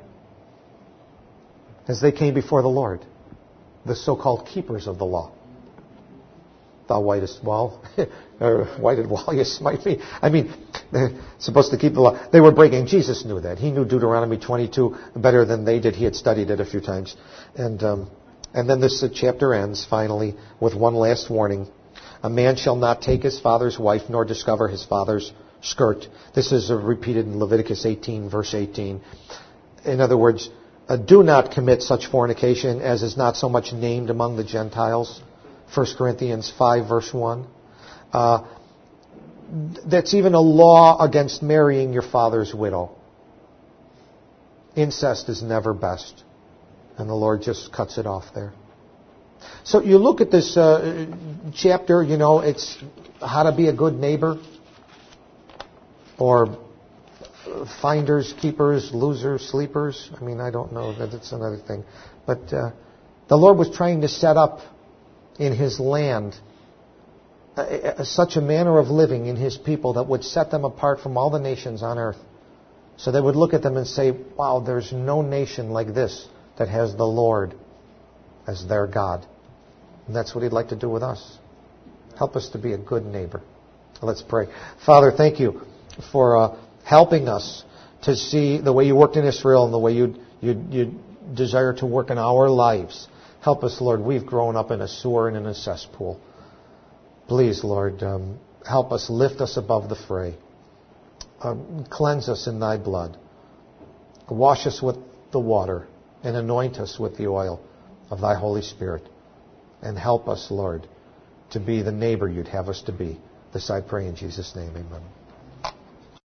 as they came before the Lord, the so-called keepers of the law. Thou whitest wall, or whited wall, you smite me. I mean, they're supposed to keep the law. They were breaking. Jesus knew that. He knew Deuteronomy twenty-two better than they did. He had studied it a few times. And um, And then this chapter ends, finally, with one last warning. A man shall not take his father's wife, nor discover his father's skirt. This is repeated in Leviticus eighteen, verse eighteen. In other words, uh, do not commit such fornication as is not so much named among the Gentiles. First Corinthians five, verse one. Uh, that's even a law against marrying your father's widow. Incest is never best. And the Lord just cuts it off there. So you look at this uh, chapter, you know, it's how to be a good neighbor, or finders, keepers, losers, sleepers. I mean, I don't know. That's another thing. But uh, the Lord was trying to set up in His land uh, such a manner of living in His people that would set them apart from all the nations on earth. So they would look at them and say, wow, there's no nation like this that has the Lord as their God. And that's what He'd like to do with us. Help us to be a good neighbor. Let's pray. Father, thank you for uh, helping us to see the way you worked in Israel and the way you you you desire to work in our lives. Help us, Lord. We've grown up in a sewer and in a cesspool. Please, Lord, um, help us, lift us above the fray. Um, cleanse us in Thy blood. Wash us with the water and anoint us with the oil of Thy Holy Spirit. And help us, Lord, to be the neighbor You'd have us to be. This I pray in Jesus' name. Amen.